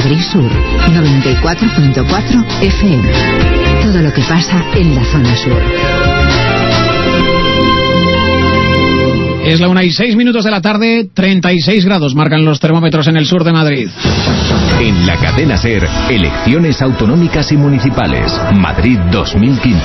Madrid Sur, 94.4 FM. Todo lo que pasa en la zona sur. Es la 1:06 de la tarde, 36 grados marcan los termómetros en el sur de Madrid. En la cadena SER, elecciones autonómicas y municipales, Madrid 2015.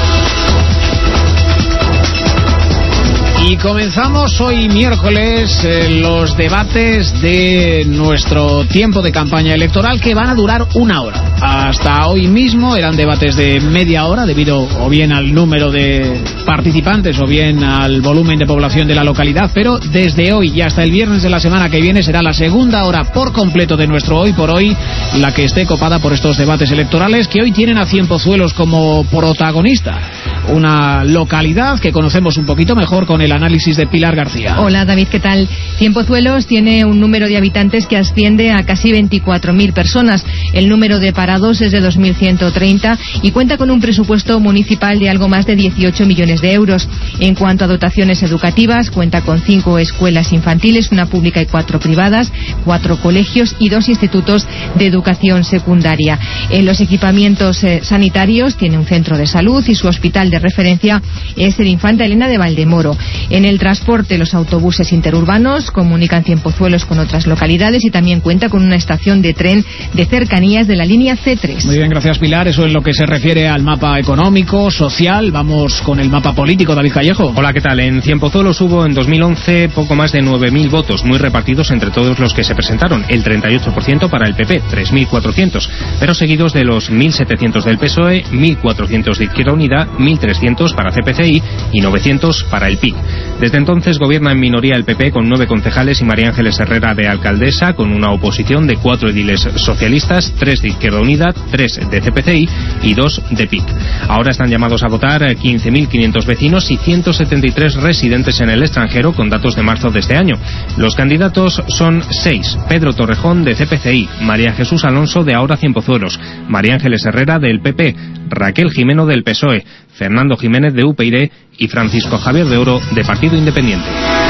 Y comenzamos hoy miércoles los debates de nuestro tiempo de campaña electoral, que van a durar 1 hora. Hasta hoy mismo eran debates de media hora, debido o bien al número de participantes o bien al volumen de población de la localidad, pero desde hoy y hasta el viernes de la semana que viene será la segunda hora por completo de nuestro Hoy por Hoy la que esté copada por estos debates electorales, que hoy tienen a Cienpozuelos como protagonista, una localidad que conocemos un poquito mejor con el análisis de Pilar García. Hola David, ¿qué tal? Cienpozuelos tiene un número de habitantes que asciende a casi 24.000 personas. El número de parados es de 2.130 y cuenta con un presupuesto municipal de algo más de 18 millones de euros. En cuanto a dotaciones educativas, cuenta con 5 escuelas infantiles, una pública y 4 privadas, 4 colegios y 2 institutos de educación secundaria. En los equipamientos sanitarios tiene un centro de salud y su hospital de referencia es el Infanta Elena de Valdemoro. En el transporte, los autobuses interurbanos comunican Cienpozuelos con otras localidades y también cuenta con una estación de tren de cercanías de la línea C3. Muy bien, gracias Pilar. Eso es lo que se refiere al mapa económico, social. Vamos con el mapa político, David Callejo. Hola, ¿qué tal? En Cienpozuelos hubo en 2011 poco más de 9.000 votos, muy repartidos entre todos los que se presentaron. El 38% para el PP, 3.400, pero seguidos de los 1.700 del PSOE, 1.400 de Izquierda Unida, 1.300 para CPCI y 900 para el PIC. Desde entonces gobierna en minoría el PP con 9 concejales y María Ángeles Herrera de alcaldesa, con una oposición de 4 ediles socialistas, 3 de Izquierda Unida, 3 de CPCI y 2 de PIC. Ahora están llamados a votar 15.500 vecinos y 173 residentes en el extranjero, con datos de marzo de este año. Los candidatos son 6: Pedro Torrejón de CPCI, María Jesús Alonso de Ahora Cienpozuelos, María Ángeles Herrera del PP, Raquel Jimeno del PSOE, Fernando Jiménez de UPyD y Francisco Javier de Oro de Partido Independiente.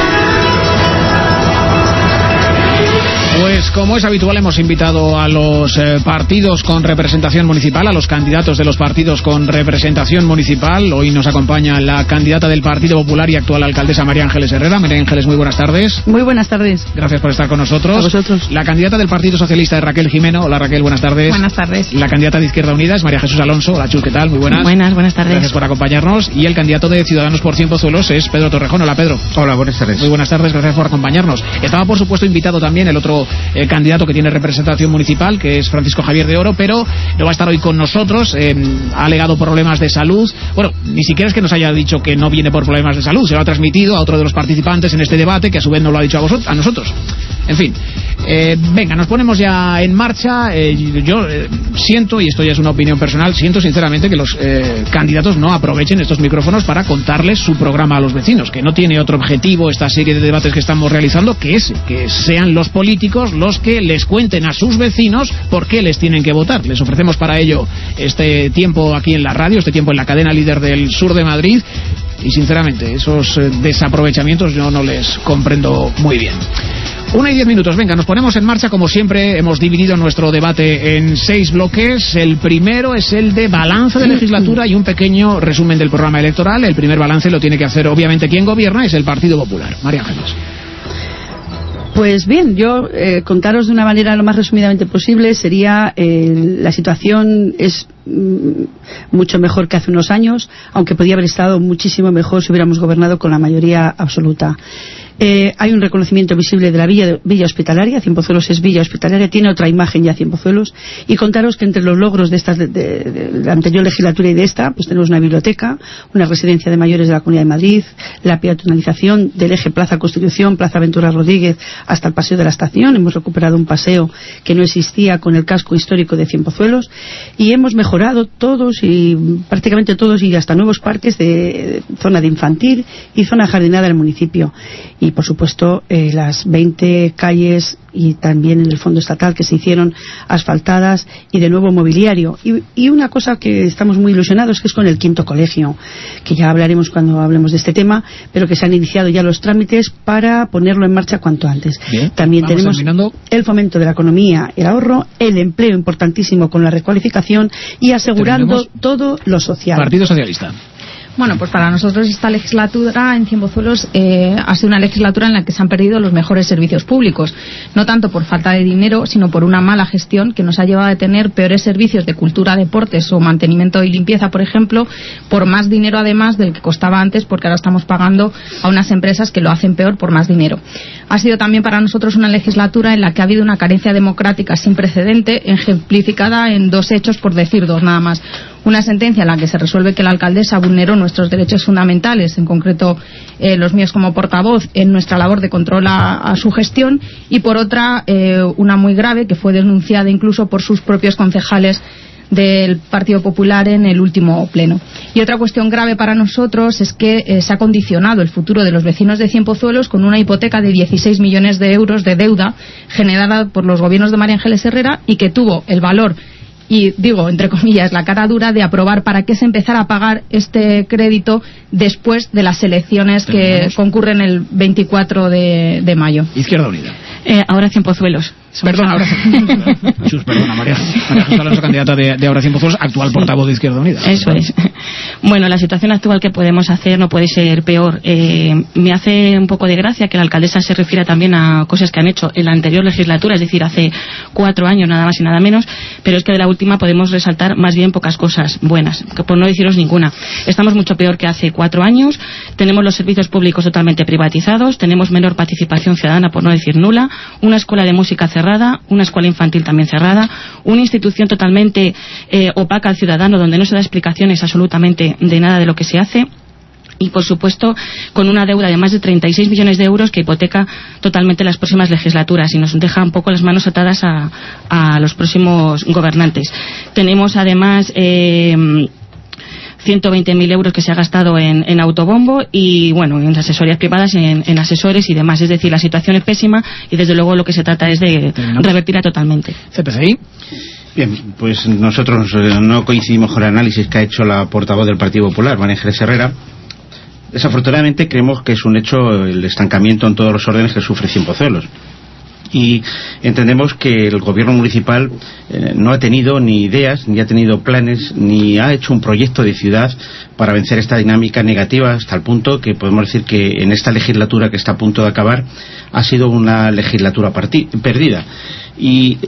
Pues como es habitual, hemos invitado a los partidos con representación municipal, a los candidatos de los partidos con representación municipal. Hoy nos acompaña la candidata del Partido Popular y actual alcaldesa María Ángeles Herrera. María Ángeles, muy buenas tardes. Muy buenas tardes. Gracias por estar con nosotros. A vosotros. La candidata del Partido Socialista es Raquel Jimeno. Hola Raquel, buenas tardes. Buenas tardes. La candidata de Izquierda Unida es María Jesús Alonso. Hola Chus, ¿qué tal? Muy buenas. Buenas tardes. Gracias por acompañarnos. Y el candidato de Ciudadanos por Cienpozuelos es Pedro Torrejón. Hola Pedro. Hola, buenas tardes. Muy buenas tardes, gracias por acompañarnos. Estaba por supuesto invitado también el otro candidato que tiene representación municipal, que es Francisco Javier de Oro, pero no va a estar hoy con nosotros. Ha alegado problemas de salud. Bueno, ni siquiera es que nos haya dicho que no viene por problemas de salud, se lo ha transmitido a otro de los participantes en este debate, que a su vez no lo ha dicho a nosotros. En fin, venga, nos ponemos ya en marcha. Yo siento, y esto ya es una opinión personal, siento sinceramente que los candidatos no aprovechen estos micrófonos para contarles su programa a los vecinos, que no tiene otro objetivo esta serie de debates que estamos realizando que ese, que sean los políticos los que les cuenten a sus vecinos por qué les tienen que votar. Les ofrecemos para ello este tiempo aquí en la radio, este tiempo en la cadena líder del sur de Madrid, y sinceramente esos desaprovechamientos yo no les comprendo muy bien. 1:10, venga, nos ponemos en marcha. Como siempre, hemos dividido nuestro debate en 6 bloques. El primero es el de balance de legislatura y un pequeño resumen del programa electoral. El primer balance lo tiene que hacer obviamente quien gobierna, es el Partido Popular. María Ángeles. Pues bien, yo contaros de una manera lo más resumidamente posible sería la situación es mucho mejor que hace unos años, aunque podía haber estado muchísimo mejor si hubiéramos gobernado con la mayoría absoluta. Hay un reconocimiento visible de la villa hospitalaria. Cienpozuelos es villa hospitalaria, tiene otra imagen ya Cienpozuelos, y contaros que entre los logros de la anterior legislatura y de esta, pues tenemos una biblioteca, una residencia de mayores de la Comunidad de Madrid, la peatonalización del eje Plaza Constitución, Plaza Ventura Rodríguez hasta el Paseo de la Estación. Hemos recuperado un paseo que no existía con el casco histórico de Cienpozuelos, y hemos mejorado prácticamente todos y hasta nuevos parques de zona de infantil y zona jardinada del municipio. y por supuesto las 20 calles y también en el fondo estatal que se hicieron asfaltadas y de nuevo mobiliario. Y una cosa que estamos muy ilusionados que es con el 5º colegio, que ya hablaremos cuando hablemos de este tema, pero que se han iniciado ya los trámites para ponerlo en marcha cuanto antes. Bien, también tenemos el fomento de la economía, el ahorro, el empleo importantísimo con la recualificación y asegurando todo lo social. Partido Socialista. Bueno, pues para nosotros esta legislatura en Cienpozuelos ha sido una legislatura en la que se han perdido los mejores servicios públicos, no tanto por falta de dinero, sino por una mala gestión que nos ha llevado a tener peores servicios de cultura, deportes o mantenimiento y limpieza, por ejemplo, por más dinero además del que costaba antes, porque ahora estamos pagando a unas empresas que lo hacen peor por más dinero. Ha sido también para nosotros una legislatura en la que ha habido una carencia democrática sin precedente, ejemplificada en 2 hechos, por decir 2 nada más. Una sentencia en la que se resuelve que la alcaldesa vulneró nuestros derechos fundamentales, en concreto los míos como portavoz, en nuestra labor de control a su gestión, y por otra, una muy grave que fue denunciada incluso por sus propios concejales del Partido Popular en el último pleno. Y otra cuestión grave para nosotros es que se ha condicionado el futuro de los vecinos de Cienpozuelos con una hipoteca de 16 millones de euros de deuda generada por los gobiernos de María Ángeles Herrera y que tuvo el valor, y digo entre comillas la cara dura, de aprobar para que se empezara a pagar este crédito después de las elecciones que concurren el 24 de mayo. Izquierda Unida. Ahora Cienpozuelos. Perdona, María Jesús Alonso, candidata de Ahora Cienpozuelos, actual portavoz de Izquierda Unida. Eso es. Bueno, la situación actual que podemos hacer no puede ser peor. Me hace un poco de gracia que la alcaldesa se refiera también a cosas que han hecho en la anterior legislatura, es decir, hace 4 años, nada más y nada menos, pero es que de la última podemos resaltar más bien pocas cosas buenas, por no deciros ninguna. Estamos mucho peor que hace 4 años, tenemos los servicios públicos totalmente privatizados, tenemos menor participación ciudadana, por no decir nula, una escuela de música cerrada, una escuela infantil también cerrada, una institución totalmente opaca al ciudadano, donde no se da explicaciones absolutamente de nada de lo que se hace, y por supuesto con una deuda de más de 36 millones de euros que hipoteca totalmente las próximas legislaturas y nos deja un poco las manos atadas a los próximos gobernantes. Tenemos además 120.000 euros que se ha gastado en autobombo y, bueno, en asesorías privadas, en asesores y demás. Es decir, la situación es pésima y, desde luego, lo que se trata es de revertirla totalmente. ¿CPCI? Bien, pues nosotros no coincidimos con el análisis que ha hecho la portavoz del Partido Popular, María Ángeles Herrera. Desafortunadamente, creemos que es un hecho el estancamiento en todos los órdenes que sufre Cienpozuelos. Y entendemos que el gobierno municipal no ha tenido ni ideas, ni ha tenido planes, ni ha hecho un proyecto de ciudad para vencer esta dinámica negativa, hasta el punto que podemos decir que en esta legislatura que está a punto de acabar ha sido una legislatura perdida. Y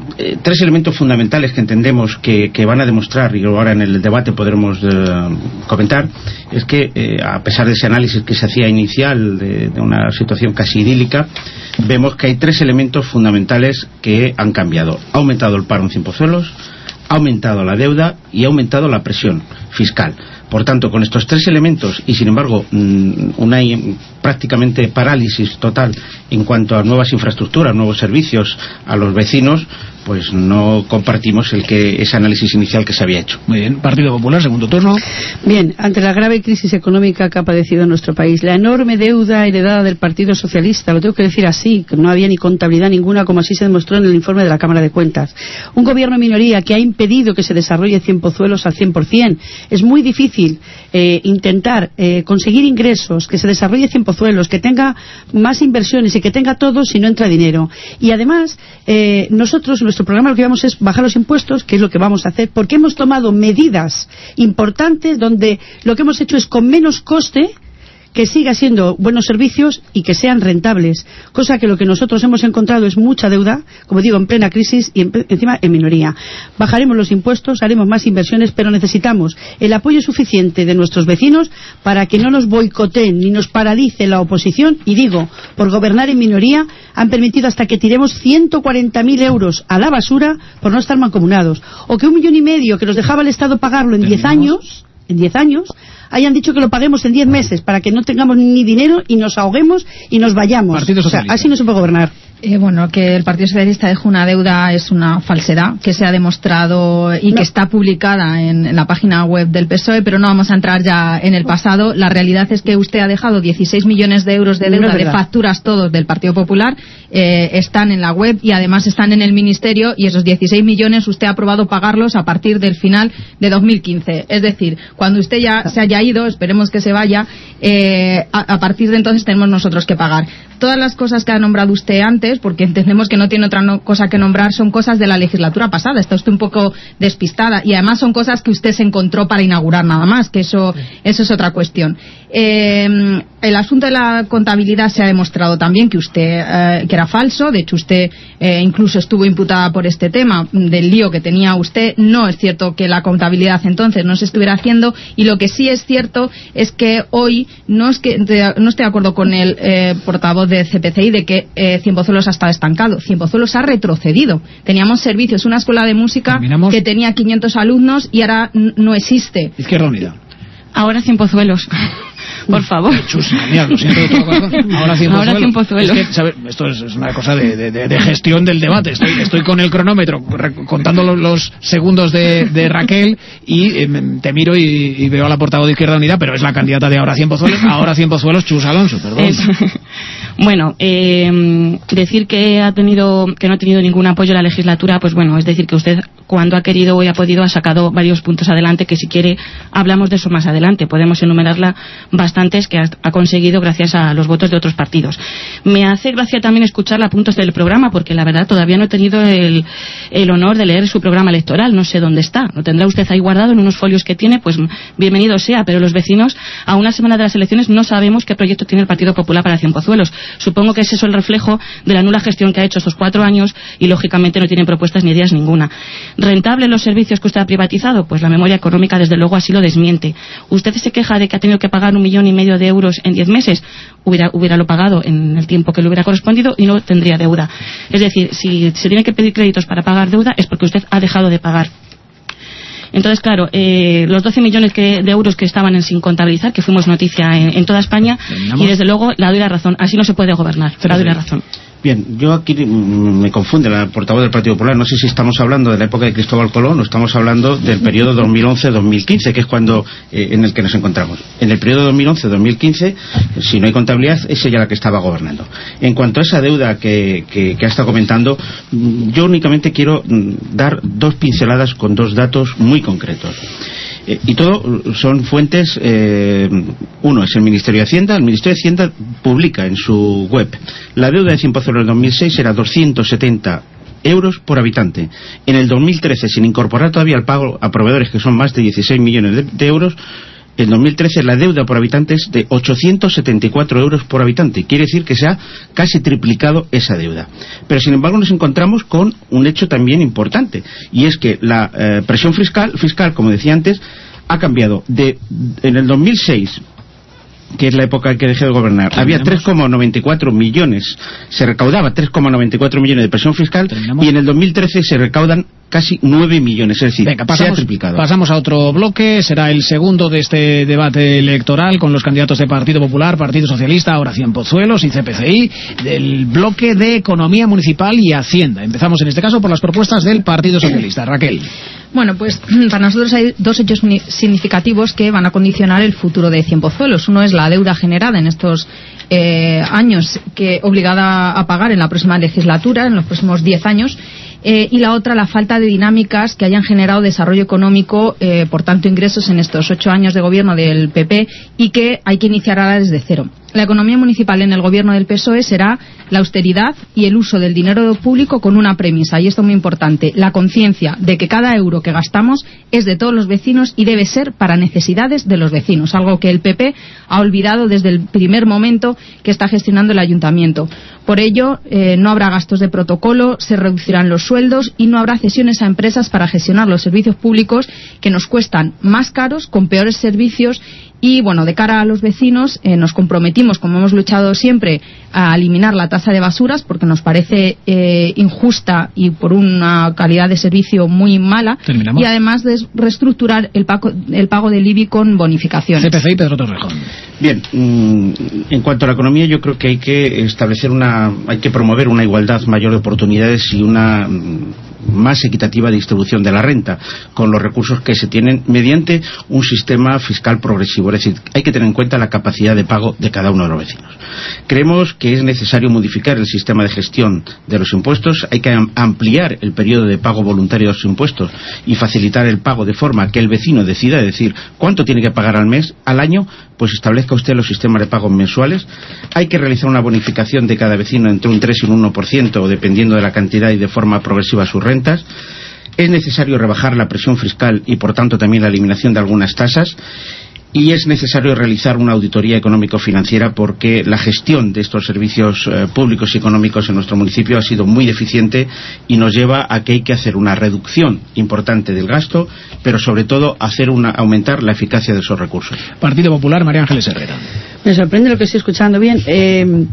3 elementos fundamentales que entendemos que van a demostrar, y ahora en el debate podremos comentar, es que a pesar de ese análisis que se hacía inicial de una situación casi idílica, vemos que hay 3 elementos fundamentales que han cambiado. Ha aumentado el paro en Cienpozuelos, ha aumentado la deuda y ha aumentado la presión fiscal. Por tanto, con estos 3 elementos y, sin embargo, una prácticamente parálisis total en cuanto a nuevas infraestructuras, nuevos servicios a los vecinos, pues no compartimos ese análisis inicial que se había hecho. Muy bien. Partido Popular, segundo turno. Bien, ante la grave crisis económica que ha padecido nuestro país, la enorme deuda heredada del Partido Socialista, lo tengo que decir así, que no había ni contabilidad ninguna, como así se demostró en el informe de la Cámara de Cuentas. Un gobierno minoría que ha impedido que se desarrolle Cienpozuelos al 100%. Es muy difícil intentar conseguir ingresos, que se desarrolle Cienpozuelos, que tenga más inversiones y que tenga todo si no entra dinero. Y además, nosotros, nuestro programa, lo que vamos es bajar los impuestos, que es lo que vamos a hacer, porque hemos tomado medidas importantes donde lo que hemos hecho es con menos coste que siga siendo buenos servicios y que sean rentables, cosa que lo que nosotros hemos encontrado es mucha deuda, como digo, en plena crisis y encima en minoría. Bajaremos los impuestos, haremos más inversiones, pero necesitamos el apoyo suficiente de nuestros vecinos para que no nos boicoteen ni nos paralice la oposición, y digo, por gobernar en minoría han permitido hasta que tiremos 140.000 euros a la basura por no estar mancomunados, o que 1,5 millones que nos dejaba el Estado pagarlo en 10 años, hayan dicho que lo paguemos en 10 meses para que no tengamos ni dinero y nos ahoguemos y nos vayamos. Partido Socialista. Así no se puede gobernar. Bueno, que el Partido Socialista deje una deuda es una falsedad que se ha demostrado y que está publicada en la página web del PSOE, pero no vamos a entrar ya en el pasado. La realidad es que usted ha dejado 16 millones de euros de deuda de facturas todos del Partido Popular, están en la web y además están en el Ministerio, y esos 16 millones usted ha aprobado pagarlos a partir del final de 2015. Es decir, cuando usted ya se haya ido, esperemos que se vaya, a partir de entonces tenemos nosotros que pagar. Todas las cosas que ha nombrado usted antes, porque entendemos que no tiene otra cosa que nombrar, son cosas de la legislatura pasada. Está usted un poco despistada y además son cosas que usted se encontró para inaugurar nada más, que eso es otra cuestión. El asunto de la contabilidad se ha demostrado también que usted que era falso. De hecho, usted incluso estuvo imputada por este tema del lío que tenía usted. No es cierto que la contabilidad entonces no se estuviera haciendo, y lo que sí es cierto es que hoy no estoy de acuerdo con el portavoz de CPCI de que Cienpozuelos ha estado estancado. Cienpozuelos ha retrocedido. Teníamos servicios, una escuela de música que tenía 500 alumnos y ahora no existe. Izquierda Unida. Ahora Cienpozuelos. Por favor. Chus, genial, lo siento de todo corazón. Ahora Cienpozuelos. Es que, ¿sabe? Esto es una cosa de gestión del debate. Estoy con el cronómetro contando los segundos de Raquel y te miro y veo a la portavoz de Izquierda Unida, pero es la candidata de Ahora Cienpozuelos, Chus Alonso, perdón. Bueno, decir que no ha tenido ningún apoyo en la legislatura, pues bueno, es decir que usted cuando ha querido y ha podido ha sacado varios puntos adelante, que si quiere hablamos de eso más adelante, podemos enumerarla bastantes que ha conseguido gracias a los votos de otros partidos. Me hace gracia también escuchar los puntos del programa, porque la verdad todavía no he tenido el honor de leer su programa electoral, no sé dónde está, lo tendrá usted ahí guardado en unos folios que tiene, pues bienvenido sea, pero los vecinos a una semana de las elecciones no sabemos qué proyecto tiene el Partido Popular para Cienpozuelos. Supongo que es eso el reflejo de la nula gestión que ha hecho estos 4 años y lógicamente no tienen propuestas ni ideas ninguna. ¿Rentable los servicios que usted ha privatizado? Pues la memoria económica desde luego así lo desmiente. ¿Usted se queja de que ha tenido que pagar 1,5 millones de euros en 10 meses? Hubiéralo pagado en el tiempo que le hubiera correspondido y no tendría deuda. Es decir, si se tiene que pedir créditos para pagar deuda es porque usted ha dejado de pagar. Entonces, claro, los 12 millones de euros que estaban sin contabilizar, que fuimos noticia en toda España, y desde luego le doy la razón. Así no se puede gobernar. Le doy la razón. Bien, yo aquí me confunde la portavoz del Partido Popular. No sé si estamos hablando de la época de Cristóbal Colón o estamos hablando del periodo 2011-2015, que es cuando en el que nos encontramos. En el periodo 2011-2015, si no hay contabilidad, es ella la que estaba gobernando. En cuanto a esa deuda que ha estado comentando, yo únicamente quiero dar 2 pinceladas con 2 datos muy concretos. Y todo son fuentes, uno es el Ministerio de Hacienda. El Ministerio de Hacienda publica en su web la deuda de Cienpozuelos en 2006 era 270 euros por habitante. En el 2013, sin incorporar todavía el pago a proveedores, que son más de 16 millones de euros, en 2013 la deuda por habitante es de 874 euros por habitante. Quiere decir que se ha casi triplicado esa deuda. Pero sin embargo nos encontramos con un hecho también importante, y es que la presión fiscal, como decía antes, ha cambiado. En el 2006, que es la época en que dejé de gobernar, había 3,94 millones, se recaudaba 3,94 millones de presión fiscal, y en el 2013 se recaudan casi 9 millones, es decir, se ha triplicado. Pasamos a otro bloque, será el segundo de este debate electoral con los candidatos de Partido Popular, Partido Socialista, Ahora Cienpozuelos y CPCI, del bloque de Economía Municipal y Hacienda. Empezamos en este caso por las propuestas del Partido Socialista. Raquel. Bueno, pues para nosotros hay 2 hechos significativos que van a condicionar el futuro de Cienpozuelos. Uno es la deuda generada en estos años, que obligada a pagar en la próxima legislatura, en los próximos 10 años, y la otra, la falta de dinámicas que hayan generado desarrollo económico, por tanto ingresos en estos 8 años de gobierno del PP, y que hay que iniciar ahora desde cero. La economía municipal en el gobierno del PSOE será la austeridad y el uso del dinero público con una premisa, y esto es muy importante: la conciencia de que cada euro que gastamos es de todos los vecinos y debe ser para necesidades de los vecinos, algo que el PP ha olvidado desde el primer momento que está gestionando el ayuntamiento. Por ello, no habrá gastos de protocolo, se reducirán los sueldos y no habrá cesiones a empresas para gestionar los servicios públicos, que nos cuestan más caros, con peores servicios. Y bueno, de cara a los vecinos, nos comprometimos, como hemos luchado siempre, a eliminar la tasa de basuras, porque nos parece injusta y por una calidad de servicio muy mala. Terminamos. Y además de reestructurar el pago del IBI con bonificaciones. CPCI, Pedro Torrejón. Bien, en cuanto a la economía, yo creo que hay que promover una igualdad mayor de oportunidades y una más equitativa distribución de la renta con los recursos que se tienen mediante un sistema fiscal progresivo. Es decir, hay que tener en cuenta la capacidad de pago de cada uno de los vecinos. Creemos que es necesario modificar el sistema de gestión de los impuestos, hay que ampliar el periodo de pago voluntario de los impuestos y facilitar el pago de forma que el vecino decida, es decir, cuánto tiene que pagar al año, pues establezca usted los sistemas de pagos mensuales. Hay que realizar una bonificación de cada vecino entre un 3 y un 1%, dependiendo de la cantidad y de forma progresiva sus rentas. Es necesario rebajar la presión fiscal y, por tanto, también la eliminación de algunas tasas. Y es necesario realizar una auditoría económico-financiera porque la gestión de estos servicios públicos y económicos en nuestro municipio ha sido muy deficiente y nos lleva a que hay que hacer una reducción importante del gasto, pero sobre todo aumentar la eficacia de esos recursos. Partido Popular, María Ángeles Herrera. Me sorprende lo que estoy escuchando. Bien,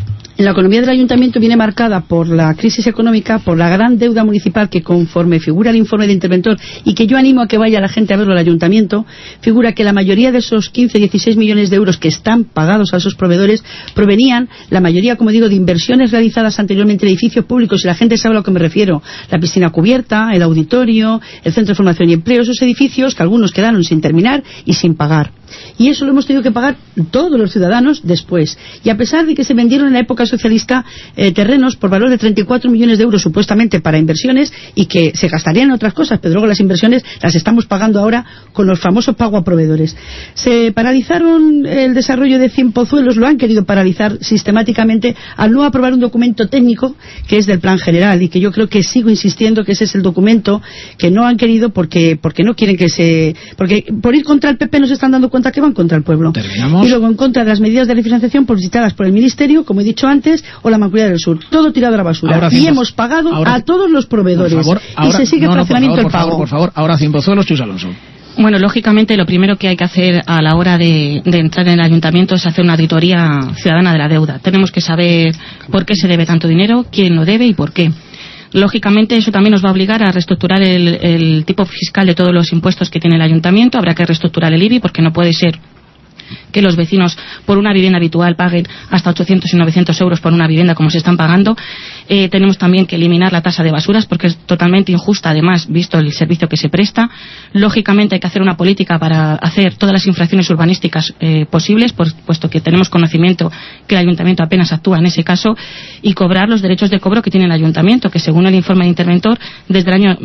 la economía del ayuntamiento viene marcada por la crisis económica, por la gran deuda municipal que, conforme figura el informe de interventor, y que yo animo a que vaya la gente a verlo al ayuntamiento, figura que la mayoría de esos 15-16 millones de euros que están pagados a esos proveedores provenían, la mayoría, como digo, de inversiones realizadas anteriormente en edificios públicos, y la gente sabe a lo que me refiero: la piscina cubierta, el auditorio, el centro de formación y empleo, esos edificios que algunos quedaron sin terminar y sin pagar. Y eso lo hemos tenido que pagar todos los ciudadanos después. Y a pesar de que se vendieron en la época socialista terrenos por valor de 34 millones de euros supuestamente para inversiones y que se gastarían en otras cosas, pero luego las inversiones las estamos pagando ahora con los famosos pago a proveedores. Se paralizaron el desarrollo de 100 Pozuelos, lo han querido paralizar sistemáticamente al no aprobar un documento técnico que es del plan general, y que yo creo que sigo insistiendo que ese es el documento que no han querido porque no quieren porque por ir contra el PP nos están dando cuenta que van contra el pueblo. ¿Terminamos? Y luego en contra de las medidas de refinanciación publicitadas por el Ministerio, como he dicho antes, o la Mancomunidad del Sur. Todo tirado a la basura. Y hemos pagado a todos los proveedores. Por favor, y se sigue fraccionamiento el pago. Por favor, ahora 100 Pozuelos, Chus Alonso. Bueno, lógicamente lo primero que hay que hacer a la hora de entrar en el ayuntamiento es hacer una auditoría ciudadana de la deuda. Tenemos que saber por qué se debe tanto dinero, quién lo debe y por qué. Lógicamente eso también nos va a obligar a reestructurar el tipo fiscal de todos los impuestos que tiene el ayuntamiento. Habrá que reestructurar el IBI porque no puede ser que los vecinos por una vivienda habitual paguen hasta 800 y 900 euros por una vivienda como se están pagando. Tenemos también que eliminar la tasa de basuras porque es totalmente injusta, además, visto el servicio que se presta. Lógicamente hay que hacer una política para hacer todas las infracciones urbanísticas posibles, puesto que tenemos conocimiento que el ayuntamiento apenas actúa en ese caso, y cobrar los derechos de cobro que tiene el ayuntamiento, que según el informe de interventor, desde el año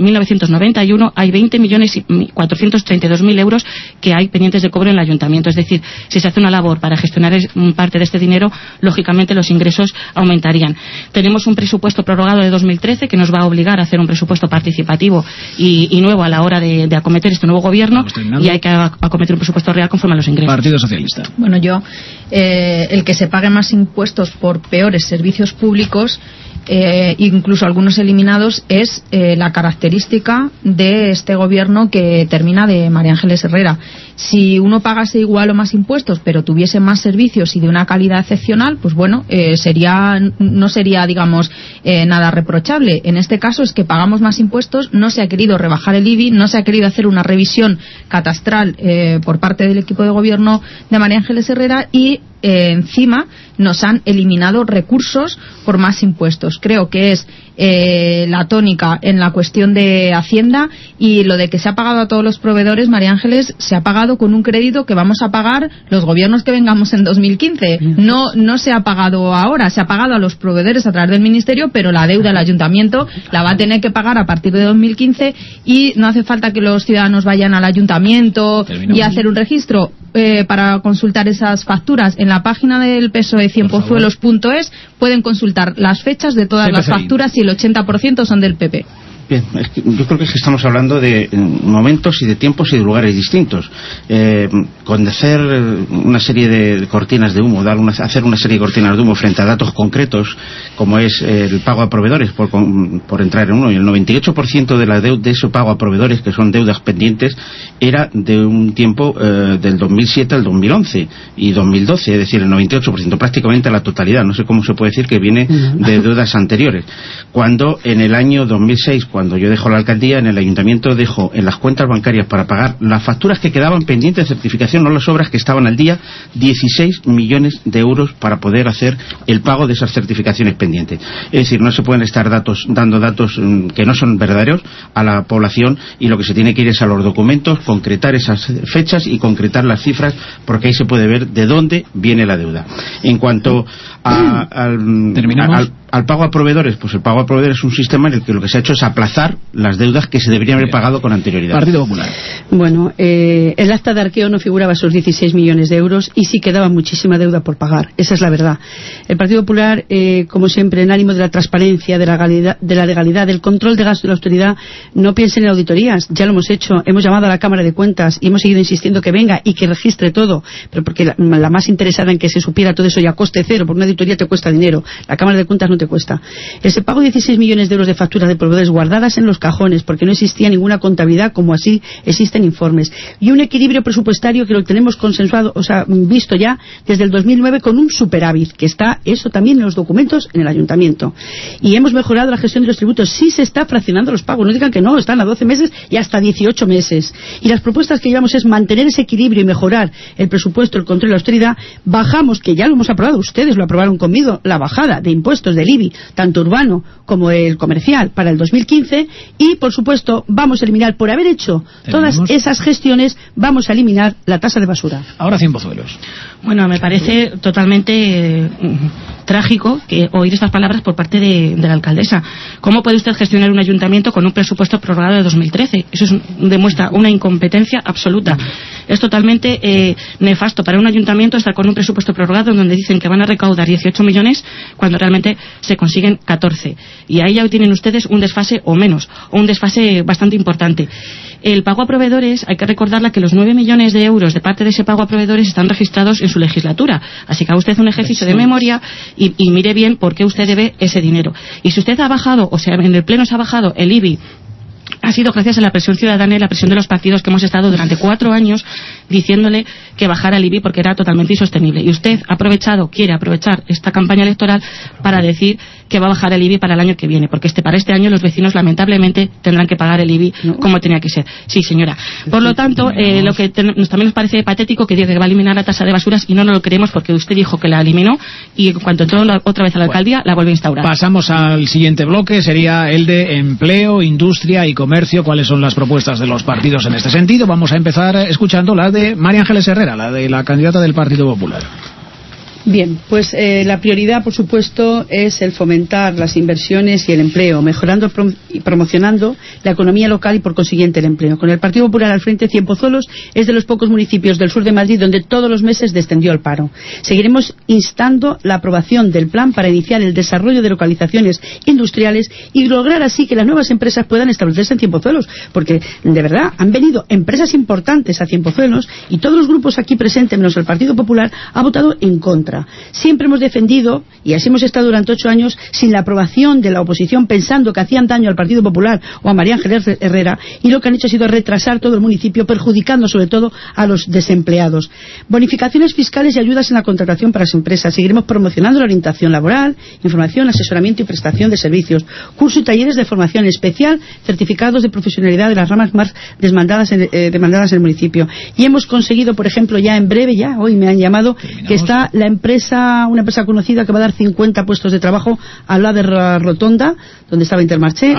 1991 hay 20.432.000 euros que hay pendientes de cobro en el ayuntamiento. Es decir, si se hace una labor para gestionar parte de este dinero, lógicamente los ingresos aumentarían. Tenemos un presupuesto prorrogado de 2013 que nos va a obligar a hacer un presupuesto participativo y nuevo a la hora de acometer este nuevo gobierno, y hay que acometer un presupuesto real conforme a los ingresos. Partido Socialista. Bueno, el que se pague más impuestos por peores servicios públicos, incluso algunos eliminados, es la característica de este gobierno que termina de María Ángeles Herrera. Si uno pagase igual o más impuestos pero tuviese más servicios y de una calidad excepcional, pues bueno, no sería, digamos, nada reprochable. En este caso es que pagamos más impuestos, no se ha querido rebajar el IBI, no se ha querido hacer una revisión catastral por parte del equipo de gobierno de María Ángeles Herrera, y encima nos han eliminado recursos por más impuestos. Creo que es la tónica en la cuestión de Hacienda, y lo de que se ha pagado a todos los proveedores, María Ángeles, se ha pagado con un crédito que vamos a pagar los gobiernos que vengamos en 2015. No se ha pagado ahora, se ha pagado a los proveedores a través del Ministerio, pero la deuda del ayuntamiento la va a tener que pagar a partir de 2015, y no hace falta que los ciudadanos vayan al ayuntamiento y hacer un registro para consultar esas facturas. En la página del PSOE 100pozuelos.es pueden consultar las fechas de todas las facturas y el 80% son del PP. Bien, yo creo que estamos hablando de momentos y de tiempos y de lugares distintos. Con hacer una serie de cortinas de humo, hacer una serie de cortinas de humo frente a datos concretos, como es el pago a proveedores, por entrar en uno, y el 98% de ese pago a proveedores, que son deudas pendientes, era de un tiempo del 2007 al 2011 y 2012, es decir, el 98%, prácticamente la totalidad. No sé cómo se puede decir que viene de deudas anteriores, cuando en el año 2006, cuando yo dejo la alcaldía, en el ayuntamiento dejo en las cuentas bancarias para pagar las facturas que quedaban pendientes de certificación, no las obras que estaban al día, 16 millones de euros para poder hacer el pago de esas certificaciones pendientes. Es decir, no se pueden estar dando datos que no son verdaderos a la población, y lo que se tiene que ir es a los documentos, concretar esas fechas y concretar las cifras, porque ahí se puede ver de dónde viene la deuda. En cuanto al pago a proveedores, pues el pago a proveedores es un sistema en el que lo que se ha hecho es aplazar las deudas que se deberían haber pagado con anterioridad. Partido Popular. Bueno, el acta de arqueo no figuraba esos 16 millones de euros y sí quedaba muchísima deuda por pagar. Esa es la verdad. El Partido Popular, como siempre, en ánimo de la transparencia, de la legalidad, del control de gasto y de la austeridad, no piensen en auditorías. Ya lo hemos hecho. Hemos llamado a la Cámara de Cuentas y hemos seguido insistiendo que venga y que registre todo. Pero porque la más interesada en que se supiera todo eso y a coste cero, porque una auditoría te cuesta dinero. La Cámara de Cuentas no te cuesta. Ese pago de 16 millones de euros de facturas de proveedores guardadas en los cajones porque no existía ninguna contabilidad, como así existen informes, y un equilibrio presupuestario que lo tenemos consensuado, o sea, visto ya desde el 2009 con un superávit, que está eso también en los documentos en el ayuntamiento, y hemos mejorado la gestión de los tributos. Sí se está fraccionando los pagos, no digan que no, están a 12 meses y hasta 18 meses, y las propuestas que llevamos es mantener ese equilibrio y mejorar el presupuesto, el control y la austeridad. Bajamos, que ya lo hemos aprobado, ustedes lo aprobaron conmigo, la bajada de impuestos del IBI, tanto urbano como el comercial, para el 2015, y por supuesto vamos a eliminar, por haber hecho todas esas gestiones, vamos a eliminar la tasa de basura. Ahora Cienpozuelos. Bueno, me parece totalmente trágico que oír estas palabras por parte de la alcaldesa. ¿Cómo puede usted gestionar un ayuntamiento con un presupuesto prorrogado de 2013? Eso demuestra una incompetencia absoluta. Es totalmente nefasto para un ayuntamiento estar con un presupuesto prorrogado donde dicen que van a recaudar 18 millones cuando realmente se consiguen 14. Y ahí ya tienen ustedes un desfase o menos, o un desfase bastante importante. El pago a proveedores, hay que recordarle que los 9 millones de euros de parte de ese pago a proveedores están registrados en su legislatura. Así que haga usted un ejercicio de memoria y mire bien por qué usted debe ese dinero. Y si usted ha bajado, o sea, en el Pleno se ha bajado el IBI, ha sido gracias a la presión ciudadana y la presión de los partidos que hemos estado durante 4 años diciéndole que bajara el IBI porque era totalmente insostenible. Y usted quiere aprovechar esta campaña electoral para decir que va a bajar el IBI para el año que viene, porque para este año los vecinos lamentablemente tendrán que pagar el IBI como tenía que ser. Sí, señora. Por lo tanto, lo que también nos parece patético que diga que va a eliminar la tasa de basuras y no lo queremos porque usted dijo que la eliminó y en cuanto entró otra vez a la alcaldía la vuelve a instaurar. Pasamos al siguiente bloque, sería el de empleo, industria y comercio. ¿Cuáles son las propuestas de los partidos en este sentido? Vamos a empezar escuchando la de María Ángeles Herrera, la de la candidata del Partido Popular. Bien, pues la prioridad, por supuesto, es el fomentar las inversiones y el empleo, mejorando y promocionando la economía local y, por consiguiente, el empleo. Con el Partido Popular al frente, Cienpozuelos es de los pocos municipios del sur de Madrid donde todos los meses descendió el paro. Seguiremos instando la aprobación del plan para iniciar el desarrollo de localizaciones industriales y lograr así que las nuevas empresas puedan establecerse en Cienpozuelos, porque, de verdad, han venido empresas importantes a Cienpozuelos y todos los grupos aquí presentes, menos el Partido Popular, ha votado en contra. Siempre hemos defendido, y así hemos estado durante 8 años, sin la aprobación de la oposición, pensando que hacían daño al Partido Popular o a María Ángeles Herrera, y lo que han hecho ha sido retrasar todo el municipio, perjudicando sobre todo a los desempleados. Bonificaciones fiscales y ayudas en la contratación para las empresas. Seguiremos promocionando la orientación laboral, información, asesoramiento y prestación de servicios, cursos y talleres de formación especial, certificados de profesionalidad de las ramas más demandadas en el municipio. Y hemos conseguido, por ejemplo, ya en breve, ya hoy me han llamado, que está una empresa conocida que va a dar 50 puestos de trabajo al lado de la Rotonda, donde estaba Intermarché,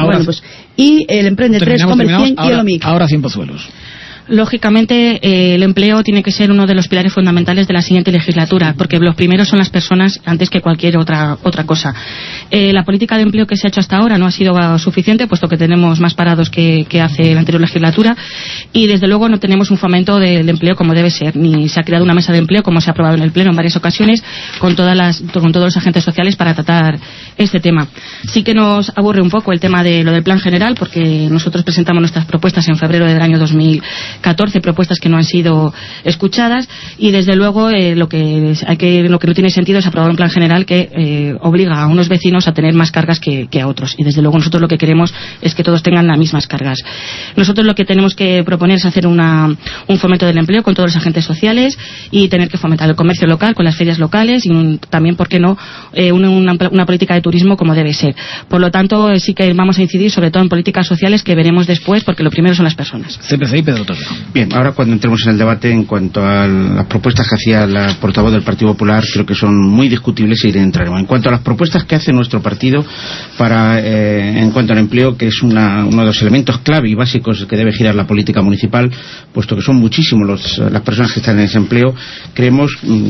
y el Emprende 3, Comercien y el OMIC. Ahora Cienpozuelos. Lógicamente, el empleo tiene que ser uno de los pilares fundamentales de la siguiente legislatura, porque los primeros son las personas antes que cualquier otra cosa. La política de empleo que se ha hecho hasta ahora no ha sido suficiente, puesto que tenemos más parados que hace la anterior legislatura, y desde luego no tenemos un fomento del empleo como debe ser, ni se ha creado una mesa de empleo, como se ha aprobado en el Pleno en varias ocasiones, con todos los agentes sociales para tratar este tema. Sí que nos aburre un poco el tema de lo del plan general, porque nosotros presentamos nuestras propuestas en febrero del año 2013, 14 propuestas que no han sido escuchadas, y desde luego lo que no tiene sentido es aprobar un plan general que obliga a unos vecinos a tener más cargas que a otros, y desde luego nosotros lo que queremos es que todos tengan las mismas cargas. Nosotros lo que tenemos que proponer es hacer un fomento del empleo con todos los agentes sociales y tener que fomentar el comercio local con las ferias locales y también, ¿por qué no?, una política de turismo como debe ser. Por lo tanto, sí que vamos a incidir sobre todo en políticas sociales que veremos después, porque lo primero son las personas. CPCI, Pedro Torrejo. Bien, ahora cuando entremos en el debate en cuanto a las propuestas que hacía la portavoz del Partido Popular, creo que son muy discutibles y entraremos. En cuanto a las propuestas que hace nuestro partido en cuanto al empleo, que es uno de los elementos clave y básicos que debe girar la política municipal, puesto que son muchísimos las personas que están en desempleo, creemos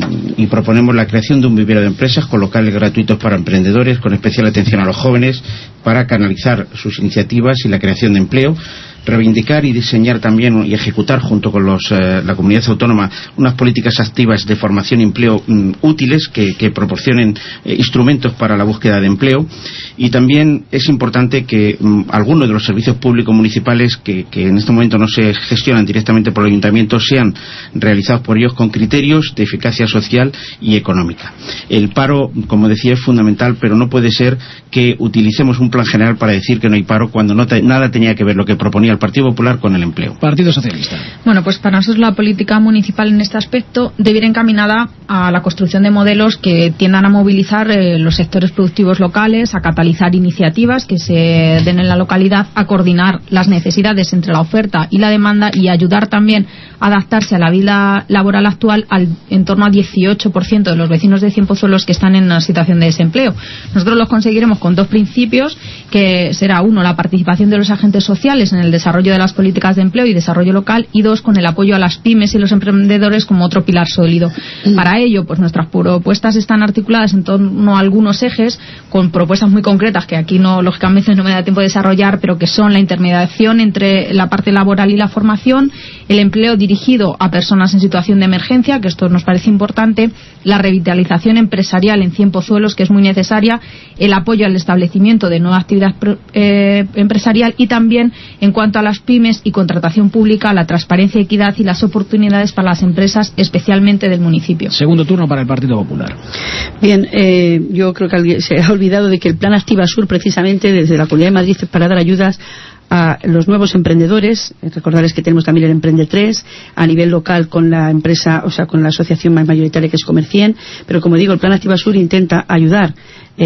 y proponemos la creación de un vivero de empresas con locales gratuitos para emprendedores, con especial atención a los jóvenes, para canalizar sus iniciativas y la creación de empleo. Reivindicar y diseñar también y ejecutar junto con la comunidad autónoma unas políticas activas de formación y empleo útiles que proporcionen instrumentos para la búsqueda de empleo. Y también es importante que algunos de los servicios públicos municipales que en este momento no se gestionan directamente por el ayuntamiento sean realizados por ellos con criterios de eficacia social y económica. El paro, como decía, es fundamental, pero no puede ser que utilicemos un plan general para decir que no hay paro cuando nada tenía que ver lo que proponía el Partido Popular con el empleo. Partido Socialista. Bueno, pues para nosotros la política municipal en este aspecto debe ir encaminada a la construcción de modelos que tiendan a movilizar los sectores productivos locales, a catalizar iniciativas que se den en la localidad, a coordinar las necesidades entre la oferta y la demanda y ayudar también a adaptarse a la vida laboral actual en torno al 18% de los vecinos de Cienpozuelos que están en una situación de desempleo. Nosotros los conseguiremos con dos principios, que será uno, la participación de los agentes sociales en el desarrollo de las políticas de empleo y desarrollo local, y dos, con el apoyo a las pymes y los emprendedores como otro pilar sólido. Para ello, pues nuestras propuestas están articuladas en torno a algunos ejes, con propuestas muy concretas que aquí lógicamente no me da tiempo de desarrollar, pero que son la intermediación entre la parte laboral y la formación, el empleo dirigido a personas en situación de emergencia, que esto nos parece importante, la revitalización empresarial en Cienpozuelos, que es muy necesaria, el apoyo al establecimiento de nueva actividad empresarial, y también, en cuanto a las pymes y contratación pública, la transparencia, equidad y las oportunidades para las empresas, especialmente del municipio. Segundo turno para el Partido Popular. Bien, yo creo que alguien se ha olvidado de que el Plan Activa Sur, precisamente desde la Comunidad de Madrid, es para dar ayudas a los nuevos emprendedores. Recordarles que tenemos también el Emprende 3 a nivel local con la empresa, o sea, con la asociación más mayoritaria, que es Comercien, pero como digo, el Plan Activa Sur intenta ayudar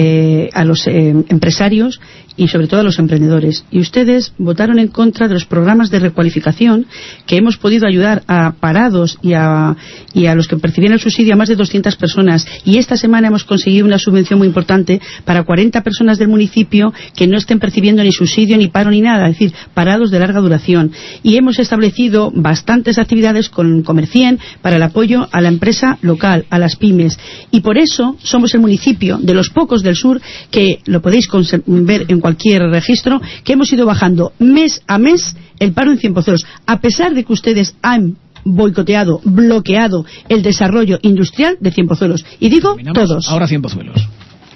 a los empresarios y sobre todo a los emprendedores. Y ustedes votaron en contra de los programas de recualificación que hemos podido ayudar a parados y a los que percibían el subsidio, a más de 200 personas. Y esta semana hemos conseguido una subvención muy importante para 40 personas del municipio que no estén percibiendo ni subsidio, ni paro, ni nada, es decir, parados de larga duración. Y hemos establecido bastantes actividades con Comercien para el apoyo a la empresa local, a las pymes. Y por eso somos el municipio de los pocos del sur, que lo podéis ver en cualquier registro, que hemos ido bajando mes a mes el paro en Cienpozuelos, a pesar de que ustedes han boicoteado, bloqueado el desarrollo industrial de Cienpozuelos. Y digo todos. Ahora Cienpozuelos.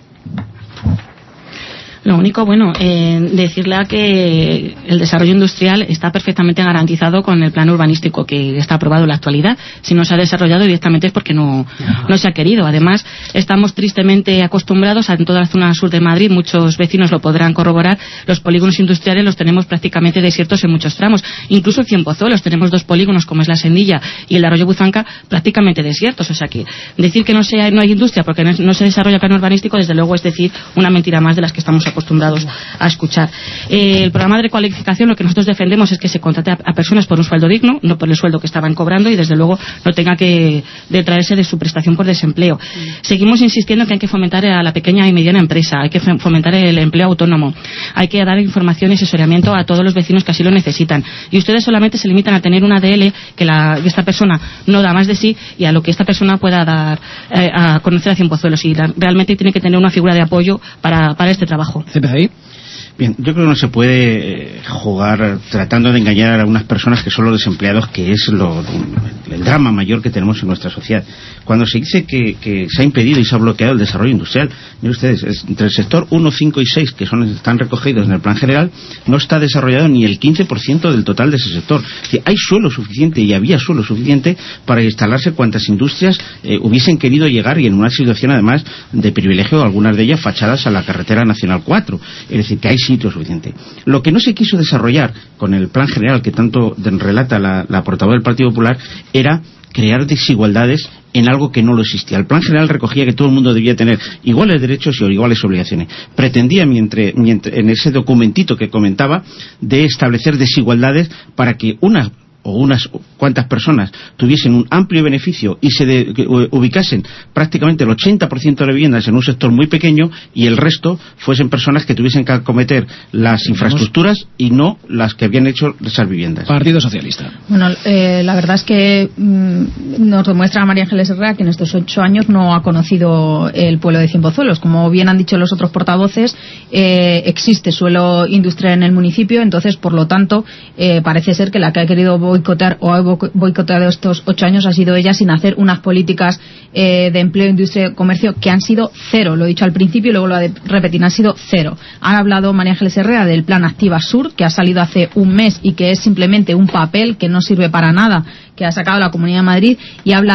Lo único, decirle a que el desarrollo industrial está perfectamente garantizado con el plan urbanístico que está aprobado en la actualidad. Si no se ha desarrollado directamente es porque no se ha querido. Además, estamos tristemente acostumbrados en toda la zona sur de Madrid, muchos vecinos lo podrán corroborar, los polígonos industriales los tenemos prácticamente desiertos en muchos tramos. Incluso en Cienpozuelos tenemos dos polígonos, como es la Sendilla y el de Arroyo Buzanca, prácticamente desiertos. O sea que decir que no hay industria porque no se desarrolla el plan urbanístico, desde luego es decir una mentira más de las que estamos acostumbrados a escuchar. El programa de recualificación, lo que nosotros defendemos es que se contrate a personas por un sueldo digno, no por el sueldo que estaban cobrando, y desde luego no tenga que detraerse de su prestación por desempleo. Seguimos insistiendo que hay que fomentar a la pequeña y mediana empresa, hay que fomentar el empleo autónomo, hay que dar información y asesoramiento a todos los vecinos que así lo necesitan. Y ustedes solamente se limitan a tener una ADL que esta persona no da más de sí, y a lo que esta persona pueda dar a conocer a Cienpozuelos, y realmente tiene que tener una figura de apoyo para este trabajo. CPCI. Bien, yo creo que no se puede jugar tratando de engañar a unas personas que son los desempleados, que es el drama mayor que tenemos en nuestra sociedad. Cuando se dice que se ha impedido y se ha bloqueado el desarrollo industrial, miren ustedes, entre el sector 1, 5 y 6, que están recogidos en el plan general, no está desarrollado ni el 15% del total de ese sector. Es decir, hay suelo suficiente y había suelo suficiente para instalarse cuantas industrias hubiesen querido llegar, y en una situación además de privilegio, algunas de ellas fachadas a la carretera nacional 4. Es decir, que hay sitio suficiente. Lo que no se quiso desarrollar con el plan general que tanto relata la portavoz del Partido Popular era crear desigualdades en algo que no lo existía. El plan general recogía que todo el mundo debía tener iguales derechos y iguales obligaciones. Pretendía, en ese documentito que comentaba, de establecer desigualdades para que unas cuantas personas tuviesen un amplio beneficio y se ubicasen prácticamente el 80% de viviendas en un sector muy pequeño, y el resto fuesen personas que tuviesen que acometer las infraestructuras y no las que habían hecho esas viviendas. Partido Socialista. Bueno, la verdad es que nos demuestra María Ángeles Herrera que en estos 8 años no ha conocido el pueblo de Cienpozuelos. Como bien han dicho los otros portavoces, existe suelo industrial en el municipio, entonces, por lo tanto, parece ser que la que ha querido boicotear o ha boicoteado estos 8 años ha sido ella, sin hacer unas políticas de empleo, industria y comercio que han sido cero. Lo he dicho al principio y luego lo voy a repetir, han sido cero. Han hablado María Ángeles Herrera del plan Activa Sur, que ha salido hace un mes y que es simplemente un papel que no sirve para nada, que ha sacado la Comunidad de Madrid, y habla